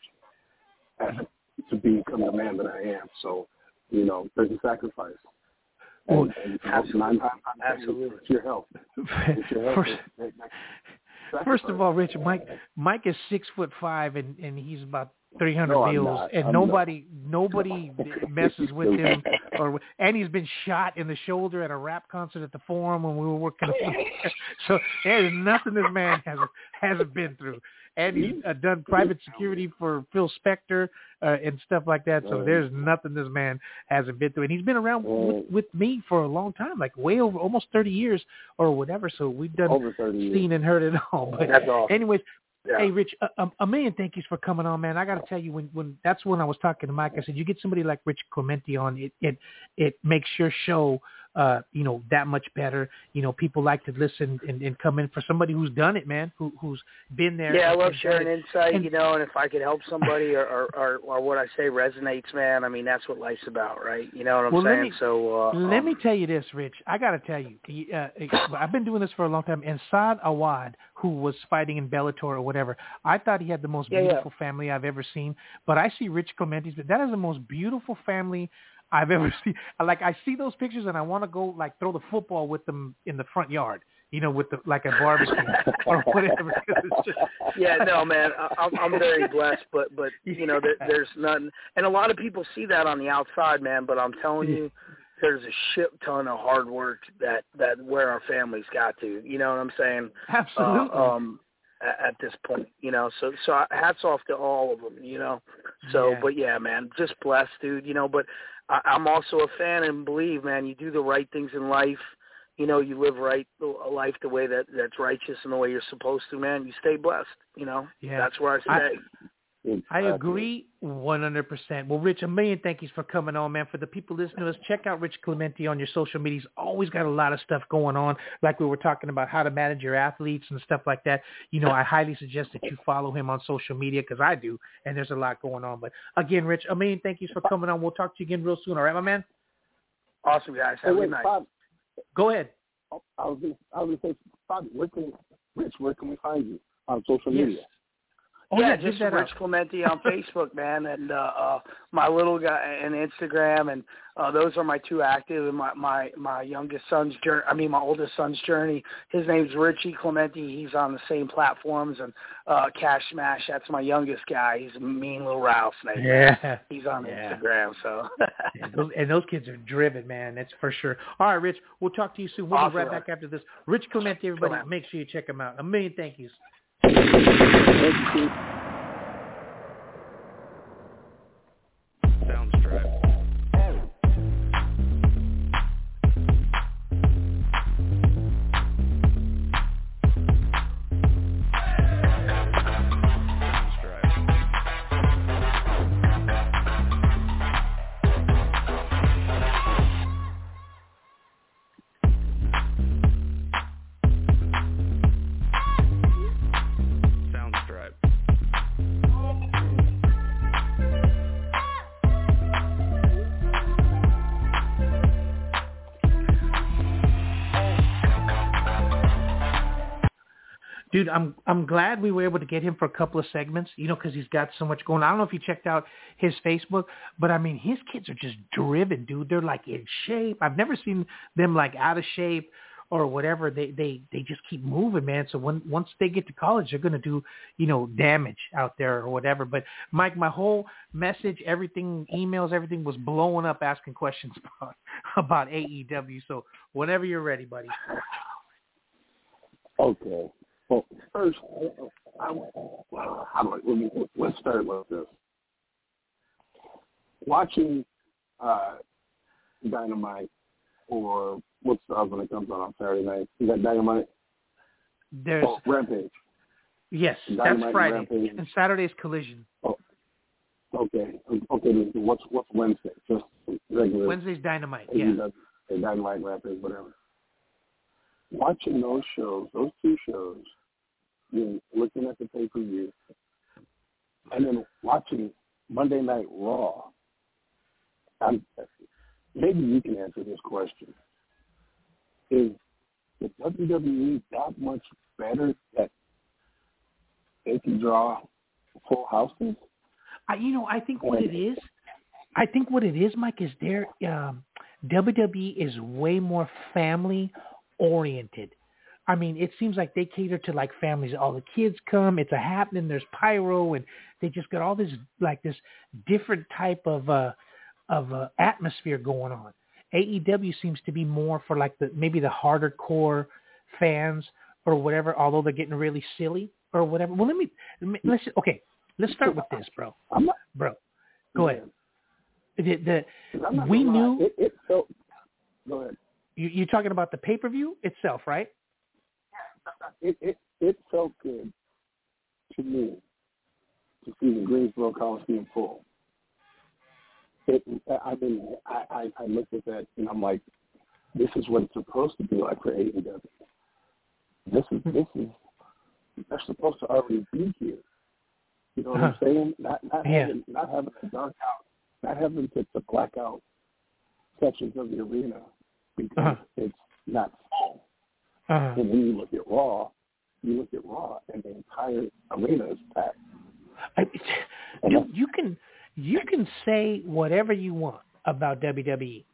as, to become the man that I am. So, you know, there's a sacrifice. Well, and, and absolutely. I'm, I'm, I'm Absolutely. It's your health. It's your health. First, that, that, first of all, Rich, Mike Mike is six foot five and, and he's about three hundred No, I'm bills, not. and I'm nobody nobody messes with him. Or and he's been shot in the shoulder at a rap concert at the Forum when we were working. So there's nothing this man hasn't hasn't been through. And he's uh, done private security for Phil Spector uh, and stuff like that. So there's nothing this man hasn't been through. And he's been around with, with me for a long time, like way over almost thirty years or whatever. So we've done over thirty years. Seen and heard it all. But That's awesome. anyways, Yeah. hey, Rich, a, a million thank yous for coming on, man. I got to tell you, when, when that's when I was talking to Mike, I said, you get somebody like Rich Clemente on, it it, it makes your show, uh, you know, that much better. You know, people like to listen and, and come in for somebody who's done it, man, who, who's been there. Yeah, I love and sharing done it. insight, And- you know, and if I could help somebody or, or, or, or what I say resonates, man, I mean, that's what life's about, right? You know what I'm Well, let saying? me- so uh, Let um, me tell you this, Rich. I got to tell you, uh, I've been doing this for a long time. And Saad Awad, who was fighting in Bellator or whatever, I thought he had the most Yeah, beautiful family I've ever seen. But I see Rich Clemente's, that is the most beautiful family I've ever seen. Like, I see those pictures and I want to go, like, throw the football with them in the front yard, you know, with the like a barbecue or whatever. It's just, yeah, no, man, I, I'm, I'm very blessed, but, but you know, there, there's none. And a lot of people see that on the outside, man, but I'm telling you, there's a shit ton of hard work that, that where our families got to, you know what I'm saying? Absolutely. Uh, um, at, at this point, you know, so, so hats off to all of them, you know? So, Yeah. but yeah, man, just blessed, dude, you know, but I, I'm also a fan and believe, man, you do the right things in life. You know, you live right a life the way that that's righteous and the way you're supposed to, man. You stay blessed, you know? Yeah. That's where I stay. I agree one hundred percent. Well, Rich, a million thank yous for coming on, man. For the people listening to us, check out Rich Clemente on your social media. He's always got a lot of stuff going on, like we were talking about how to manage your athletes and stuff like that. You know, I highly suggest that you follow him on social media because I do, and there's a lot going on. But again, Rich, a million thank yous for coming on. We'll talk to you again real soon. All right, my man? Awesome, guys. Have Hey, a wait, good night. Bob, Go ahead. I was gonna, I was gonna say, Bob, where can Rich? Where can we find you on social Yes. media? Oh, yeah, yeah, just give that Rich out. Clemente on Facebook, man, and uh, uh, my little guy and Instagram, and uh, those are my two active. And my my my youngest son's journey, I mean my oldest son's journey. His name's Richie Clemente. He's on the same platforms, and uh, Cash Smash. That's my youngest guy. He's a mean little rattlesnake. Yeah. He's on Yeah. Instagram, so. and, those, and those kids are driven, man. That's for sure. All right, Rich, we'll talk to you soon. We'll Awesome. be right back after this. Rich Clemente, everybody, Come on. make sure you check him out. A million thank yous. Thank you. Dude, I'm I'm glad we were able to get him for a couple of segments, you know, because he's got so much going on. I don't know if you checked out his Facebook, but I mean, his kids are just driven, dude. They're like in shape. I've never seen them like out of shape or whatever. They they they just keep moving, man. So when once they get to college, they're gonna do, you know, damage out there or whatever. But Mike, my whole message, everything, emails, everything was blowing up, asking questions about about A E W. So whenever you're ready, buddy. Okay. Well, first, I, I, how do I, let me, let's start with this. Watching uh, Dynamite, or what's the other one that comes on on Saturday night? Is that Dynamite? There's oh, Rampage. Yes, Dynamite that's Friday, Rampage. and Saturday's Collision. Oh, okay. Okay. What's what's Wednesday? Just regular. Wednesday's Dynamite. Yeah. Dynamite, Rampage, whatever. Watching those shows, those two shows, you know, looking at the pay-per-view, and then watching Monday Night Raw, I'm, maybe you can answer this question. Is the W W E that much better that they can draw full houses? I, you know, I think what it is, I think what it is, Mike, is their um, W W E is way more family oriented. I mean, it seems like they cater to like families. All the kids come, it's a happening, there's pyro, and they just got all this like this different type of uh of uh, atmosphere going on. A E W seems to be more for like the maybe the harder core fans or whatever, although they're getting really silly or whatever. Well, let me, let me let's okay, let's start with this, bro. Bro, go ahead. The, the we knew it, it felt. Go ahead. You, you're talking about the pay-per-view itself, right? It, it it felt good to me to see the Greensboro Coliseum full. It, I mean, I, I, I looked at that and I'm like, this is what it's supposed to be like for A E W. This is this is they're supposed to already be here. You know what uh-huh. I'm saying? Not not yeah. having not having a dark out, not having to, to black out sections of the arena because uh-huh. it's not full. Uh-huh. And when you look at Raw, you look at Raw, and the entire arena is packed. I, dude, you can you can say whatever you want about W W E,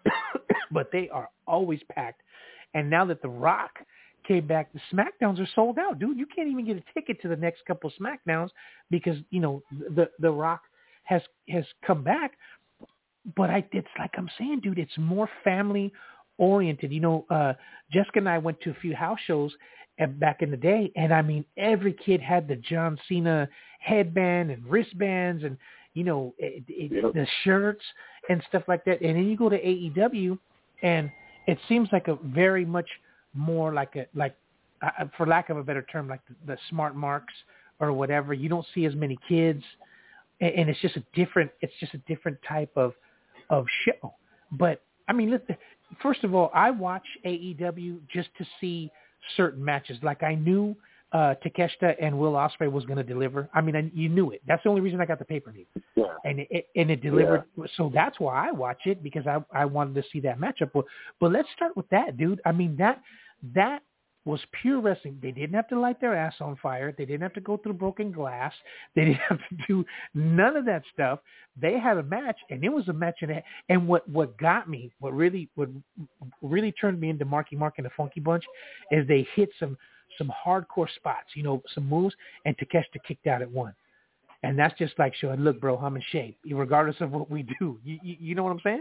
but they are always packed. And now that The Rock came back, the SmackDowns are sold out, dude. You can't even get a ticket to the next couple of SmackDowns because you know the the Rock has has come back. But I, it's like I'm saying, dude, it's more family oriented. You know, uh, Jessica and I went to a few house shows back in the day, and I mean, every kid had the John Cena headband and wristbands, and you know, it, it, yep. the shirts and stuff like that. And then you go to A E W, and it seems like a very much more like a like, uh, for lack of a better term, like the, the smart marks or whatever. You don't see as many kids, and, and it's just a different. It's just a different type of of show. But I mean, listen, first of all, I watch A E W just to see certain matches. Like I knew uh, Takeshita and Will Ospreay was going to deliver. I mean, I, you knew it. That's the only reason I got the pay-per-view. Yeah. And it, and it delivered. Yeah. So that's why I watch it, because I, I wanted to see that matchup. But, but let's start with that, dude. I mean, that that was pure wrestling. They didn't have to light their ass on fire. They didn't have to go through broken glass. They didn't have to do none of that stuff. They had a match, and it was a match. And and what, what got me, what really what really turned me into Marky Mark and the Funky Bunch, is they hit some some hardcore spots, you know, some moves, and Takeshita kicked out at one. And that's just like showing, look, bro, I'm in shape, regardless of what we do. You, you, you know what I'm saying?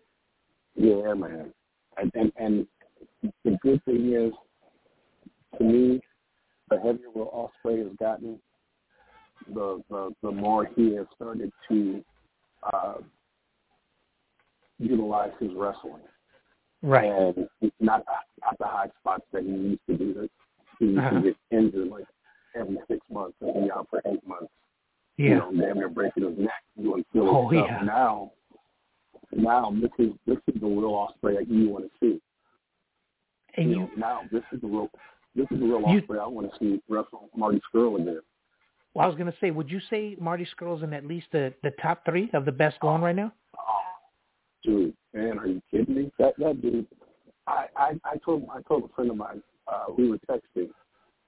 Yeah, man. And, and and the good thing is, to me, the heavier Will Ospreay has gotten, the, the the more he has started to uh, utilize his wrestling. Right. And not not the high spots that he used to do. That he used uh-huh. to get injured like every six months and be out for eight months. Yeah. You know, damn near breaking his neck, doing silly oh, stuff. Yeah. Now, now this is this is the Will Ospreay that you want to see. And you, you know, now this is the real this is the real you, Ospreay I want to see wrestle Marty Scurll again. Well, I was going to say, would you say Marty Scurll's in at least the, the top three of the best going right now? Oh, dude, man, are you kidding me? That that dude, I, I, I told I told a friend of mine, uh, we were texting,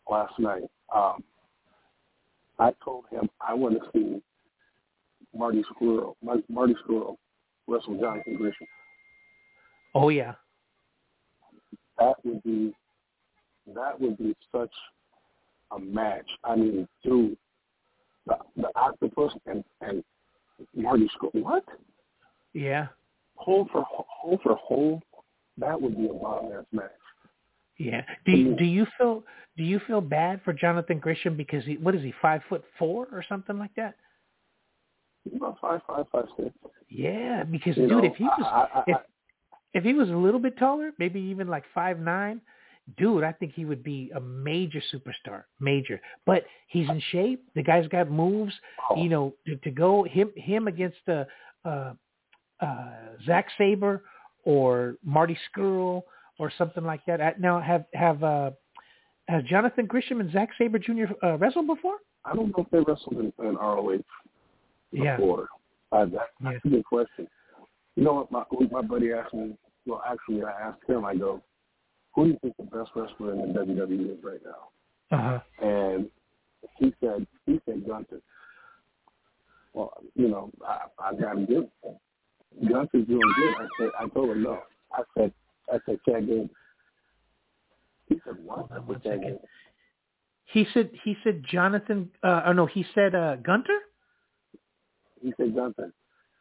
last night. Um, I told him I want to see Marty Scurll, Marty Scurll wrestle Jonathan Gresham. Oh yeah, that would be that would be such a match. I mean, dude, the, the Octopus and and Marty Scurll. What? Yeah. Hole for hole for hole. That would be a bomb ass match. Yeah. Do you, do you feel do you feel bad for Jonathan Gresham because he what is he five foot four or something like that? He's about five five five six. Yeah, because you dude, know, if he was I, I, if, I, if he was a little bit taller, maybe even like five nine, dude, I think he would be a major superstar, major. But he's in shape. The guy's got moves. oh. You know, to, to go him him against uh, uh, uh, Zack Sabre or Marty Scurll or something like that. I, now, have have uh, has Jonathan Gresham and Zack Sabre Junior Uh, wrestled before? I don't know if they wrestled in, in R O H before. Yeah. Uh, that, that's yeah. a good question. You know what? My, my buddy asked me. Well, actually, I asked him. I go, "Who do you think the best wrestler in the W W E is right now?" Uh-huh. And he said, "He said Gunther." Well, you know, I, I got to give it. Gunther's doing good. I said, I told him no. I said, I said, Chad Gable. He said, what? Hold on one Chad second. Gable. He said, he said Jonathan, uh, oh no, he said uh, Gunther? He said Gunther.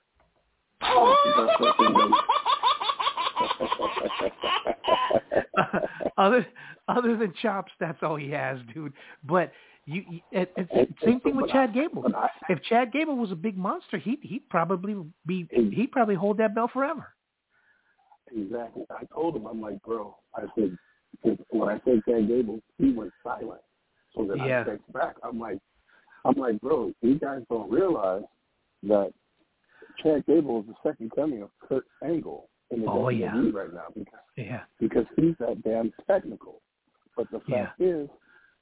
uh, other, other than chops, that's all he has, dude. But you, you it, it's same thing with Chad Gable. If Chad Gable was a big monster, he'd he'd probably be he'd probably hold that belt forever. Exactly. I told him, I'm like, bro. I said, when I said Chad Gable, he went silent. So then yeah. I text back. I'm like, I'm like, bro, you guys don't realize that Chad Gable is the second coming of Kurt Angle in the oh, W W E yeah. right now because yeah. because he's that damn technical. But the fact yeah. is,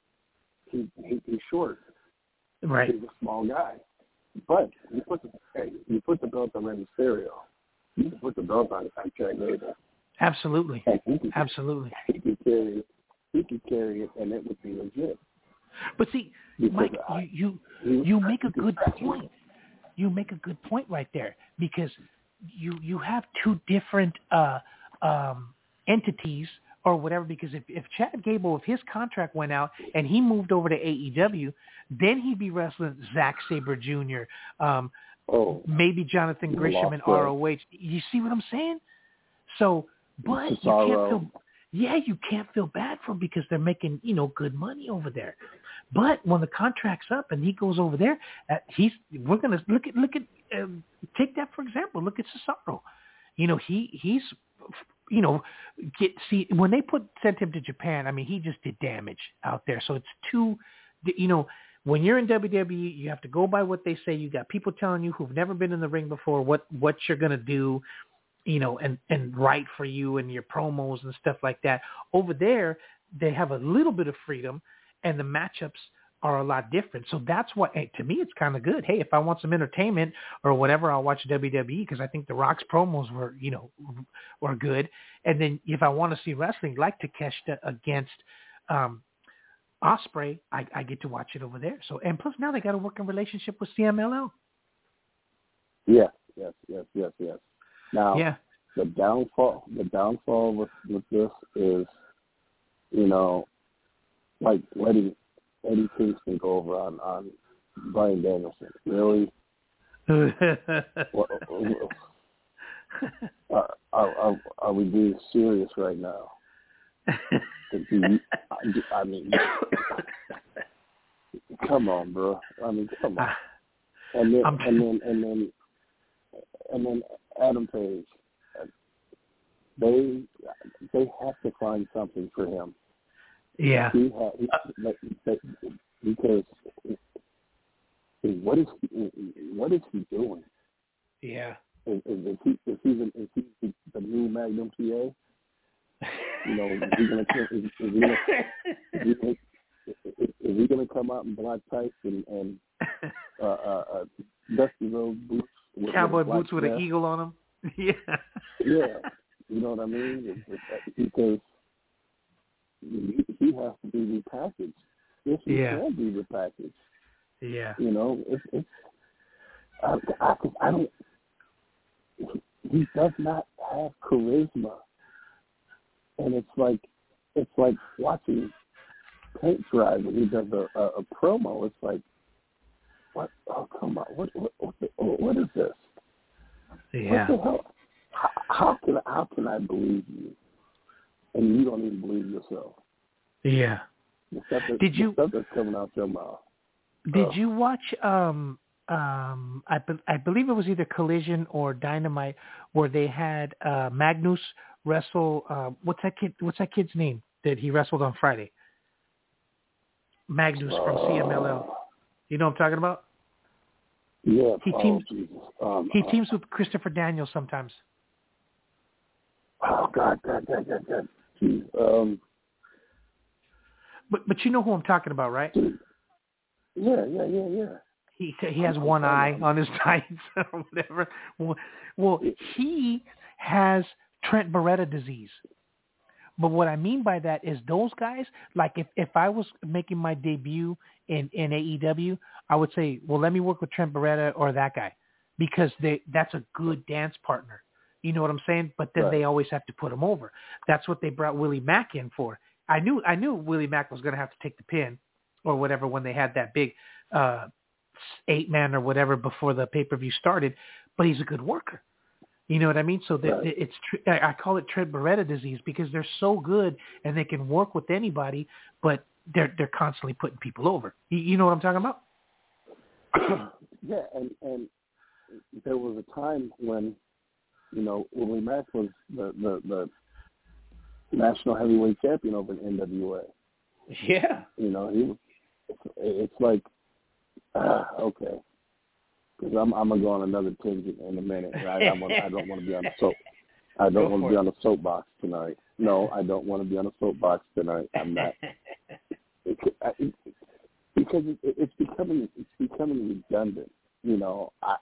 he, he he's short. Right. He's a small guy. But you put the hey, you put the belt on Rey Mysterio. You can put the belt on on Chad Gable. Absolutely. He could, Absolutely. He could carry it. He could carry it, and it would be legit. But see, because Mike, I, you you, you make a good point. You make a good point right there because you you have two different uh, um, entities or whatever. Because if, if Chad Gable, if his contract went out and he moved over to A E W, then he'd be wrestling Zack Sabre Junior, um, oh, maybe Jonathan Gresham in R O H. You see what I'm saying? So, but you can't feel. Yeah, you can't feel bad for him because they're making, you know, good money over there. But when the contract's up and he goes over there, uh, he's we're gonna look at look at um, take that for example. Look at Cesaro. You know, he he's you know get see when they put sent him to Japan. I mean, he just did damage out there. So it's too, you know. When you're in W W E, you have to go by what they say. You got people telling you who've never been in the ring before what what you're gonna do. You know, and, and write for you and your promos and stuff like that. Over there, they have a little bit of freedom, and the matchups are a lot different. So that's what, hey, to me, it's kind of good. Hey, if I want some entertainment or whatever, I'll watch W W E because I think The Rock's promos were, you know, were good. And then if I want to see wrestling like Takeshita against um, Ospreay, I, I get to watch it over there. So, and plus now they got a working relationship with C M L L. Yes, yes, yes, yes, yes. Now, yeah. the downfall, the downfall with, with this is, you know, like letting Eddie Kingston go over on, on Bryan Danielson. Really? are, are, are we being serious right now? I mean, come on, bro. I mean, come on. And then, and then, and then, and then Adam Page. They they have to find something for him. Yeah. He ha, he, because what is he, what is he doing? Yeah. Is, is, is he is he, the, is he the new Magnum P A? You know, is he gonna is, is he gonna is he, is, is he gonna come out in black tights and and uh, uh, uh, dusty road boots, with, cowboy with boots with dress? an eagle on them? Yeah. Yeah. You know what I mean? It's, it's, because he, he has to be repackaged. if he Yeah. can be the package. Yeah. You know, it's, it's I, I, I don't. He does not have charisma, and it's like it's like watching paint dry when he does a, a, a promo. It's like, what? Oh, come on! What? What? What, what is this? Yeah. What the hell? How, how can I, how can I believe you, and you don't even believe yourself? Yeah. The stuff that, Did you? The stuff that's coming out your mouth. Did Oh. you watch? Um. Um. I be, I believe it was either Collision or Dynamite where they had uh, Magnus wrestle. Uh, what's that kid? What's that kid's name that he wrestled on Friday? Magnus from C M L L. You know what I'm talking about? Yeah. He oh, teams. Jesus. Um, He uh, teams with Christopher Daniels sometimes. Oh God, God, God, God, God. Jeez. Um. But but you know who I'm talking about, right? Dude. Yeah, yeah, yeah, yeah. He he has one eye on his tights or whatever. Well, well, he has Trent Beretta disease. But what I mean by that is those guys, like if, if I was making my debut in, in A E W, I would say, well, let me work with Trent Beretta or that guy because they that's a good dance partner. You know what I'm saying? But then Right. they always have to put him over. That's what they brought Willie Mack in for. I knew I knew Willie Mack was going to have to take the pin or whatever when they had that big uh, eight-man or whatever before the pay-per-view started, but he's a good worker. You know what I mean? So that Right. it's I call it Trent Beretta disease because they're so good and they can work with anybody, but they're they're constantly putting people over. You, you know what I'm talking about? Yeah, and and there was a time when, you know, Willie Mack was the the, the national heavyweight champion over in N W A. Yeah. You know, he was. It's like, uh, okay, because I'm I'm gonna go on another tangent in a minute. Right? I want I don't want to be on the soap. I don't want to be on the soapbox tonight. No, I don't want to be on the soapbox tonight. I'm not. It, it, because it, it's becoming it's becoming redundant. You know, I,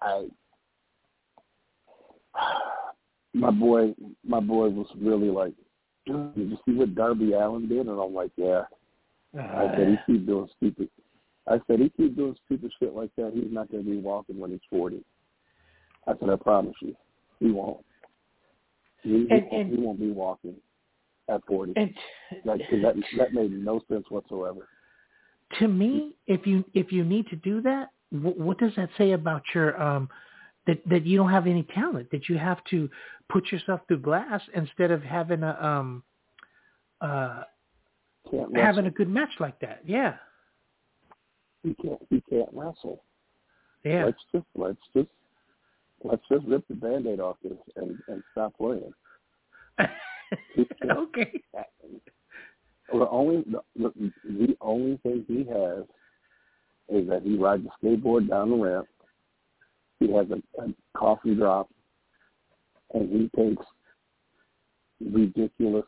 I my boy my boy was really like, did you see what Darby Allin did? And I'm like, yeah. Uh, I said he keep doing stupid. I said he keep doing stupid shit like that. He's not going to be walking when he's forty. I said I promise you, he won't. He, he, and, won't, and, he won't be walking at forty. And like, cause that that made no sense whatsoever. To me, if you if you need to do that, what, what does that say about your um that that you don't have any talent? That you have to put yourself through glass instead of having a um uh Can't having wrestle. a good match like that? Yeah. He can't. He can't wrestle. Yeah. Let's just let's just let's just rip the Band-Aid off this and, and stop playing. Okay. The only the, the, the only thing he has is that he rides a skateboard down the ramp. He has a, a coffee drop, and he takes ridiculous,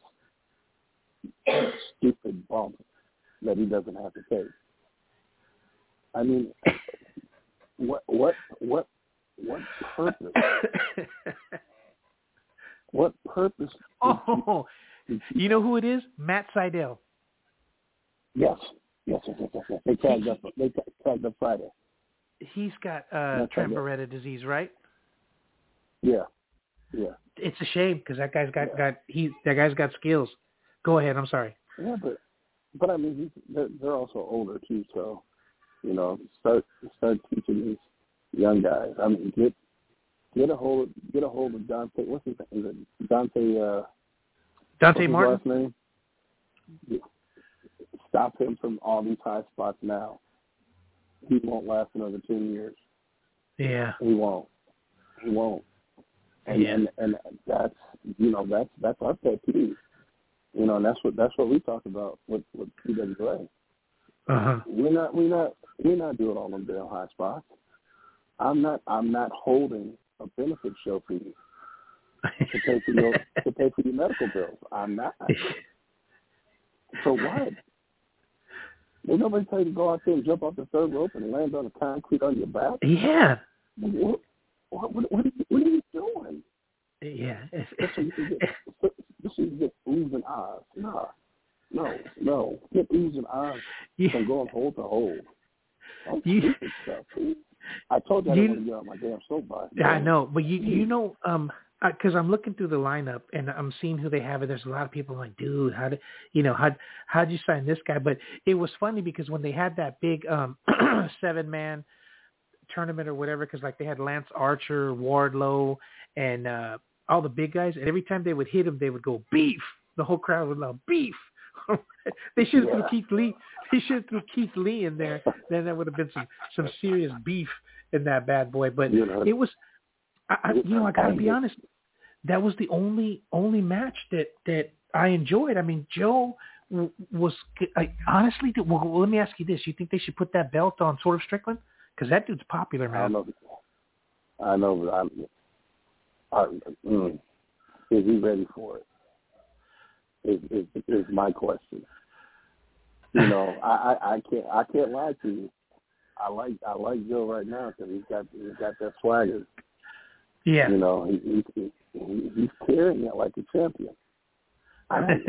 stupid bumps that he doesn't have to take. I mean, what what what what purpose? What purpose? Oh, you know who it is? Matt Sydal. Yes, yes, yes, yes, yes. They tagged up. They tagged up Friday. He's got uh, Trent Beretta disease, right? Yeah, yeah. It's a shame because that guy's got, yeah. got he that guy's got skills. Go ahead. I'm sorry. Yeah, but but I mean, he's, they're, they're also older too, so you know, start start teaching these young guys. I mean, get get a hold of, get a hold of Dante. What's his name? Is it Dante? Uh, Dante what's Martin. His last name? Yeah. Stop him from all these high spots now. He won't last another ten years. Yeah. He won't. He won't. And yeah. and, and that's you know that's that's our pet peeve. You know, and that's what that's what we talk about with with P W A. Uh-huh. We're not we're not we're not doing all them damn high spots. I'm not I'm not holding a benefit show for you to pay for your to pay for your medical bills. I'm not. So what? Did nobody tell you to go out there and jump off the third rope and land on the concrete on your back? Yeah. What, what, what, what, are, you, what are you doing? Yeah. Just so you can get, just so you can get oohs and ahs. Nah. no, no. Get E's and I's Yeah. from going hold to hold. That's You- stupid stuff. Dude. I told you I You- didn't want to get on my damn soapbox. Yeah, I know, but you you know, um, because I'm looking through the lineup and I'm seeing who they have, and there's a lot of people like, dude, how did you know how how'd you sign this guy? But it was funny because when they had that big um seven man tournament or whatever, because like they had Lance Archer, Wardlow, and uh all the big guys, and every time they would hit him, they would go beef. The whole crowd would love beef. They should have Yeah. threw Keith Lee. They should have threw Keith Lee in there. Then there would have been some some serious beef in that bad boy. But You know, it was, I, I, you know, I gotta be I- honest. That was the only only match that that I enjoyed. I mean, Joe w- was I, honestly. Well, well, let me ask you this: you think they should put that belt on Sort of Strickland? Because that dude's popular, I don't man. know. I know, but I'm. I, mm, is he ready for it? Is is is my question. You know, I, I, I can't I can't lie to you. I like I like Joe right now because he's got he's got that swagger. Yeah. You know, he, he, he he's carrying it like a champion. I don't,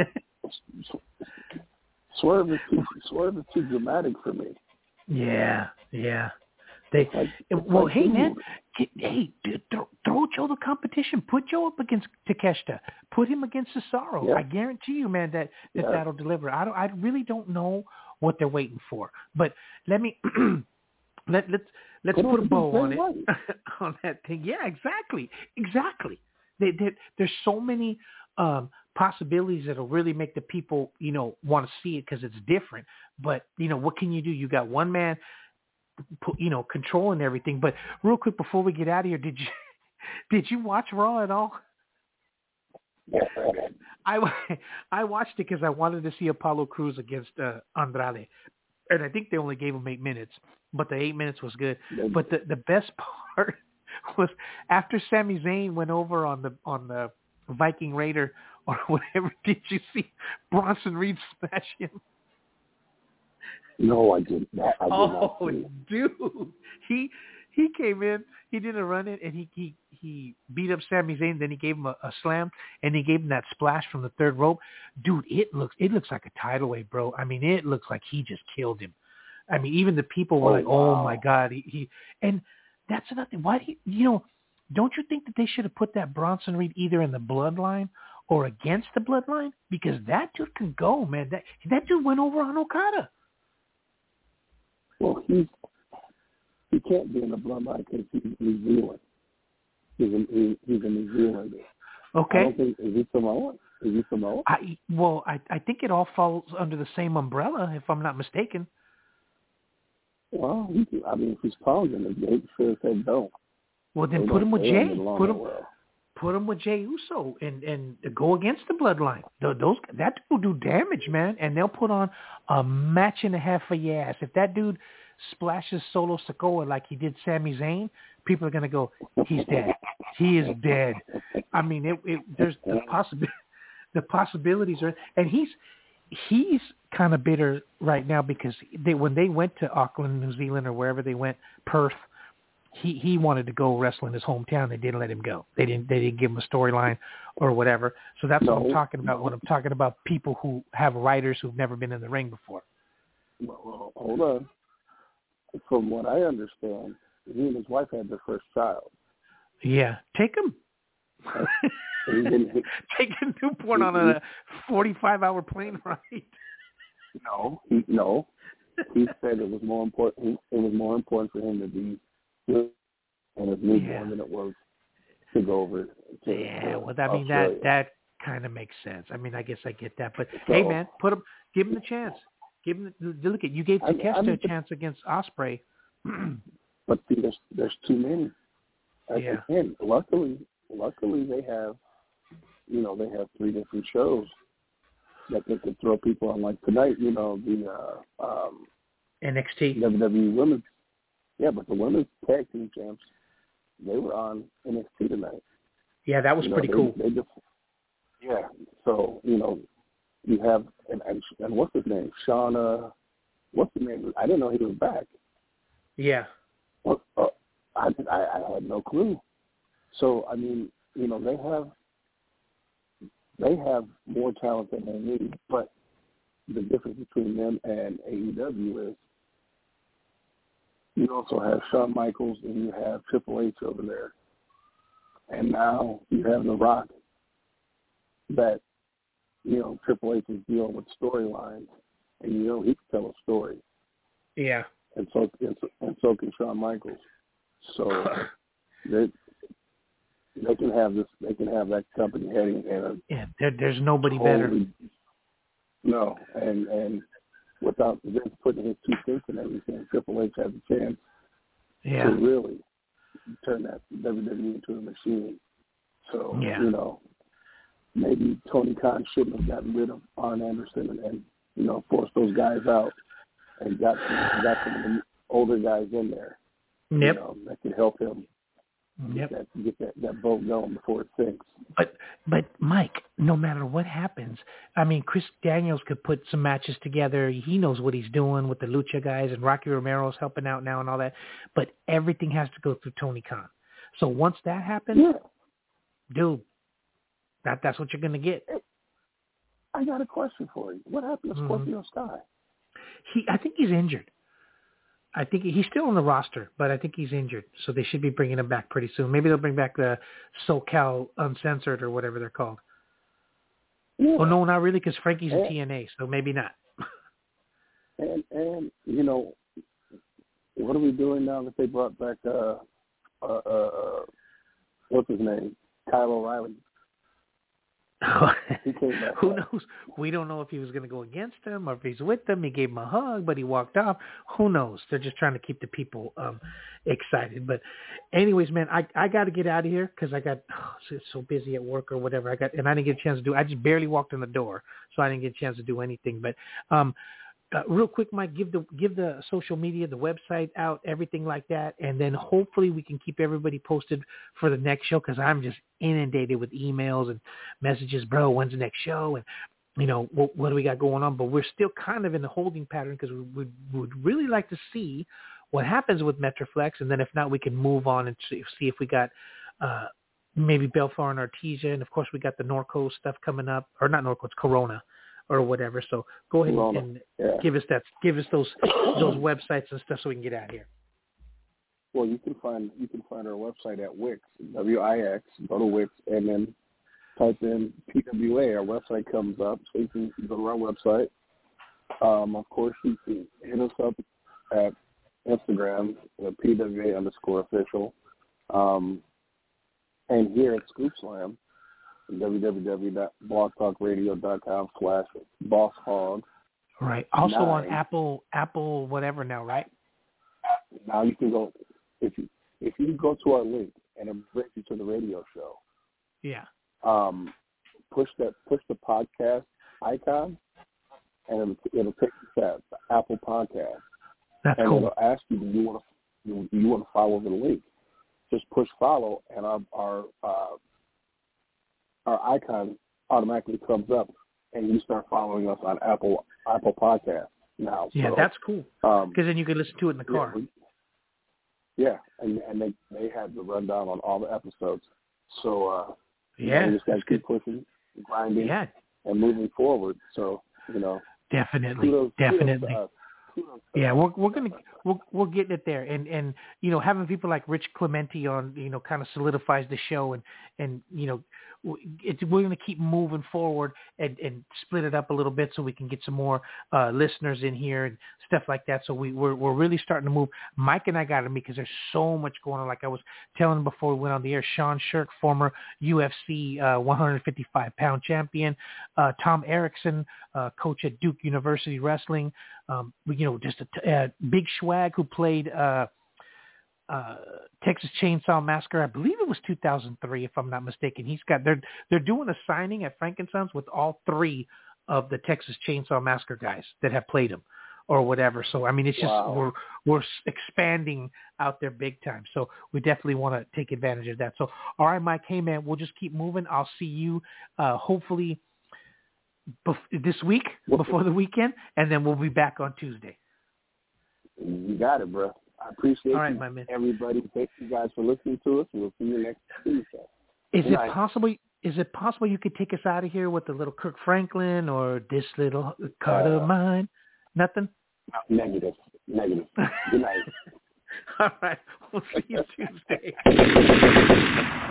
Swerve is too Swerve is too dramatic for me. Yeah, yeah. They Like, well, like, hey dude. man, get, hey, dude, throw, throw Joe the competition. Put Joe up against Takeshita. Put him against Cesaro. Yeah. I guarantee you, man, that, that Yeah. that'll deliver. I don't. I really don't know what they're waiting for. But let me let let's let's Put put a on bow Bray on it Wyatt. on that thing. Yeah, exactly, exactly. They, they, there's so many um, possibilities that'll really make the people, you know, want to see it because it's different. But you know, what can you do? You got one man, you know, controlling everything. But real quick before we get out of here, did you did you watch Raw at all? Yes, I did. I I watched it because I wanted to see Apollo Crews against uh, Andrade, and I think they only gave him eight minutes, but the eight minutes was good. But the the best part was after Sami Zayn went over on the on the Viking Raider or whatever. Did you see Bronson Reed smash him? No, I didn't. I did not Oh, see it. dude, he he came in, he did a run in, and he he he beat up Sami Zayn. Then he gave him a, a slam, and he gave him that splash from the third rope. Dude, it looks it looks like a tidal wave, bro. I mean, it looks like he just killed him. I mean, even the people were Oh, like, "Oh wow. my God!" He, he and that's another thing. Why do you, you know? Don't you think that they should have put that Bronson Reed either in the Bloodline or against the Bloodline? Because that dude can go, man. That that dude went over on Okada. Well, he's he can't be in the bloodline because he's New Zealand. He's a, he, he's a New Zealander. I Okay. don't think is he Samoan? Is he Samoan? I well, I I think it all falls under the same umbrella, if I'm not mistaken. Well, he, I mean, if he's Tongan, they should have said no. Well, then They put don't- him with they don't Jay. get along Put that him well. put him with Jay Uso and and go against the Bloodline. Th- Those that dude will do damage, man, and they'll put on a match and a half for your ass. If that dude splashes Solo Sikoa like he did Sami Zayn, people are gonna go, he's dead. He is dead. I mean, it, it there's the possibility. The possibilities are, and he's he's kind of bitter right now because they when they went to Auckland, New Zealand, or wherever they went, Perth, he he wanted to go wrestle in his hometown. They didn't let him go. They didn't they didn't give him a storyline or whatever. So that's what I'm No, talking about no. when I'm talking about people who have writers who've never been in the ring before. Well, hold on. From what I understand, he and his wife had their first child. Yeah, take him. He didn't. Take a newborn on a forty-five hour plane ride. No, he, no. He said it was more important. It was more important for him to be good and his newborn Yeah. than it was to go over. To, Yeah, to well, I mean Australia. that that kind of makes sense. I mean, I guess I get that, but So- hey, man, put him, give him the chance. Give him the, look at you gave I- Takeshita I mean, a chance against Ospreay. But see, there's there's too many. And- Yeah. And luckily, luckily they have, you know, they have three different shows that they could throw people on. Like tonight, you know, the uh, um, N X T. W W E women's. Yeah, but the women's tag team champs, they were on N X T tonight. Yeah, that was You know, pretty they, cool. They just, yeah. So you know, you have and, and and what's his name? Shauna. What's his name? I didn't know he was back. Yeah. Well, uh, I, I I had no clue. So I mean, you know, they have they have more talent than they need, but the difference between them and A E W is you also have Shawn Michaels and you have Triple H over there. And now you have The Rock that, you know, Triple H is dealing with storylines, and you know he can tell a story. Yeah. And so and so, and so can Shawn Michaels. So they they can have this. They can have that company heading in a yeah. There, there's nobody totally, better. No, and and without Vince putting his two cents in everything, Triple H has a chance Yeah. to really turn that W W E into a machine. So Yeah. you know, maybe Tony Khan shouldn't have gotten rid of Arn Anderson and, and you know forced those guys out and got some, got some of the older guys in there. Yep. You know, that could help him Yep. get that get that, that boat going before it sinks. But but Mike, no matter what happens, I mean, Chris Daniels could put some matches together. He knows what he's doing with the Lucha guys, and Rocky Romero's helping out now and all that. But everything has to go through Tony Khan. So once that happens, Yeah. dude, that that's what you're gonna get. I got a question for you. What happened to Mm-hmm. Scorpio Sky? He, I think he's injured. I think he's still on the roster, but I think he's injured. So they should be bringing him back pretty soon. Maybe they'll bring back the SoCal Uncensored or whatever they're called. Yeah. Oh, no, not really, because Frankie's and, in T N A, so maybe not. and, and, you know, what are we doing now that they brought back, uh, uh, uh, what's his name? Kyle O'Reilly. He came back Who up. knows? We don't know if he was going to go against him or if he's with them. He gave him a hug, but he walked off. Who knows? They're just trying to keep the people um, excited. But anyways, man, I I got to get out of here because I got oh, so, so busy at work or whatever. I got and I didn't get a chance to do. I just barely walked in the door, so I didn't get a chance to do anything. But um, uh, real quick, Mike, give the give the social media, the website out, everything like that, and then hopefully we can keep everybody posted for the next show because I'm just inundated with emails and messages, bro. When's the next show? And you know what, what do we got going on? But we're still kind of in the holding pattern because we would, would really like to see what happens with Metroflex, and then if not, we can move on and see, see if we got uh, maybe Belfar and Artesia, and of course we got the Norco stuff coming up, or not Norco, it's Corona. Or whatever. So go ahead and, and yeah. give us that, give us those those websites and stuff so we can get out of here. Well, you can find you can find our website at Wix, W I X. Go to Wix and then type in P W A. Our website comes up, so you can go to our website. Um, of course, you can hit us up at Instagram, uh, P W A underscore official, um, and here at Scoop Slam. www.blogtalkradio.com slash boss hog. Right. Also Nine. on Apple, Apple, whatever now, right? Now you can go if you if you go to our link and it brings you to the radio show. Yeah. Um, push that push the podcast icon, and it'll, it'll take you to the Apple Podcast. That's and cool. it'll ask you, do you want to do you want to follow the link? Just push follow, and our our uh, our icon automatically comes up, and you start following us on Apple Apple Podcast now. Yeah, so, that's cool. Because um, then you can listen to it in the car. Yeah, we, yeah and, and they they had the rundown on all the episodes. So uh, yeah, you know, we just got to keep good. pushing, grinding, yeah. and moving forward. So you know, definitely, kudos, definitely. Kudos kudos Yeah, we're we're gonna we're we're getting it there, and and you know having people like Rich Clementi on, you know, kind of solidifies the show, and and you know it's, we're gonna keep moving forward and and split it up a little bit so we can get some more uh, listeners in here and stuff like that. So we we're we're really starting to move. Mike and I got to meet because there's so much going on. Like I was telling before we went on the air, Sean Shirk, former U F C uh, one fifty-five pound champion, uh, Tom Erickson, uh, coach at Duke University Wrestling. Um, you know, just a t- uh, Big Schwag who played uh, uh, Texas Chainsaw Massacre. I believe it was two thousand three, if I'm not mistaken. He's got they're they're doing a signing at Frankensons with all three of the Texas Chainsaw Massacre guys that have played him or whatever. So I mean, it's just Wow. we're we're expanding out there big time. So we definitely want to take advantage of that. So all right, Mike. Hey man, we'll just keep moving. I'll see you uh, hopefully. Bef- this week before the weekend, and then we'll be back on Tuesday. You got it, bro. I appreciate All right, you, my man. everybody. Thank you guys for listening to us. We'll see you next Tuesday. Is Good it night. possible? is it possible you could take us out of here with a little Kirk Franklin or this little card uh, of mine? Nothing? Negative. Negative. Good night. All right. We'll see you Tuesday.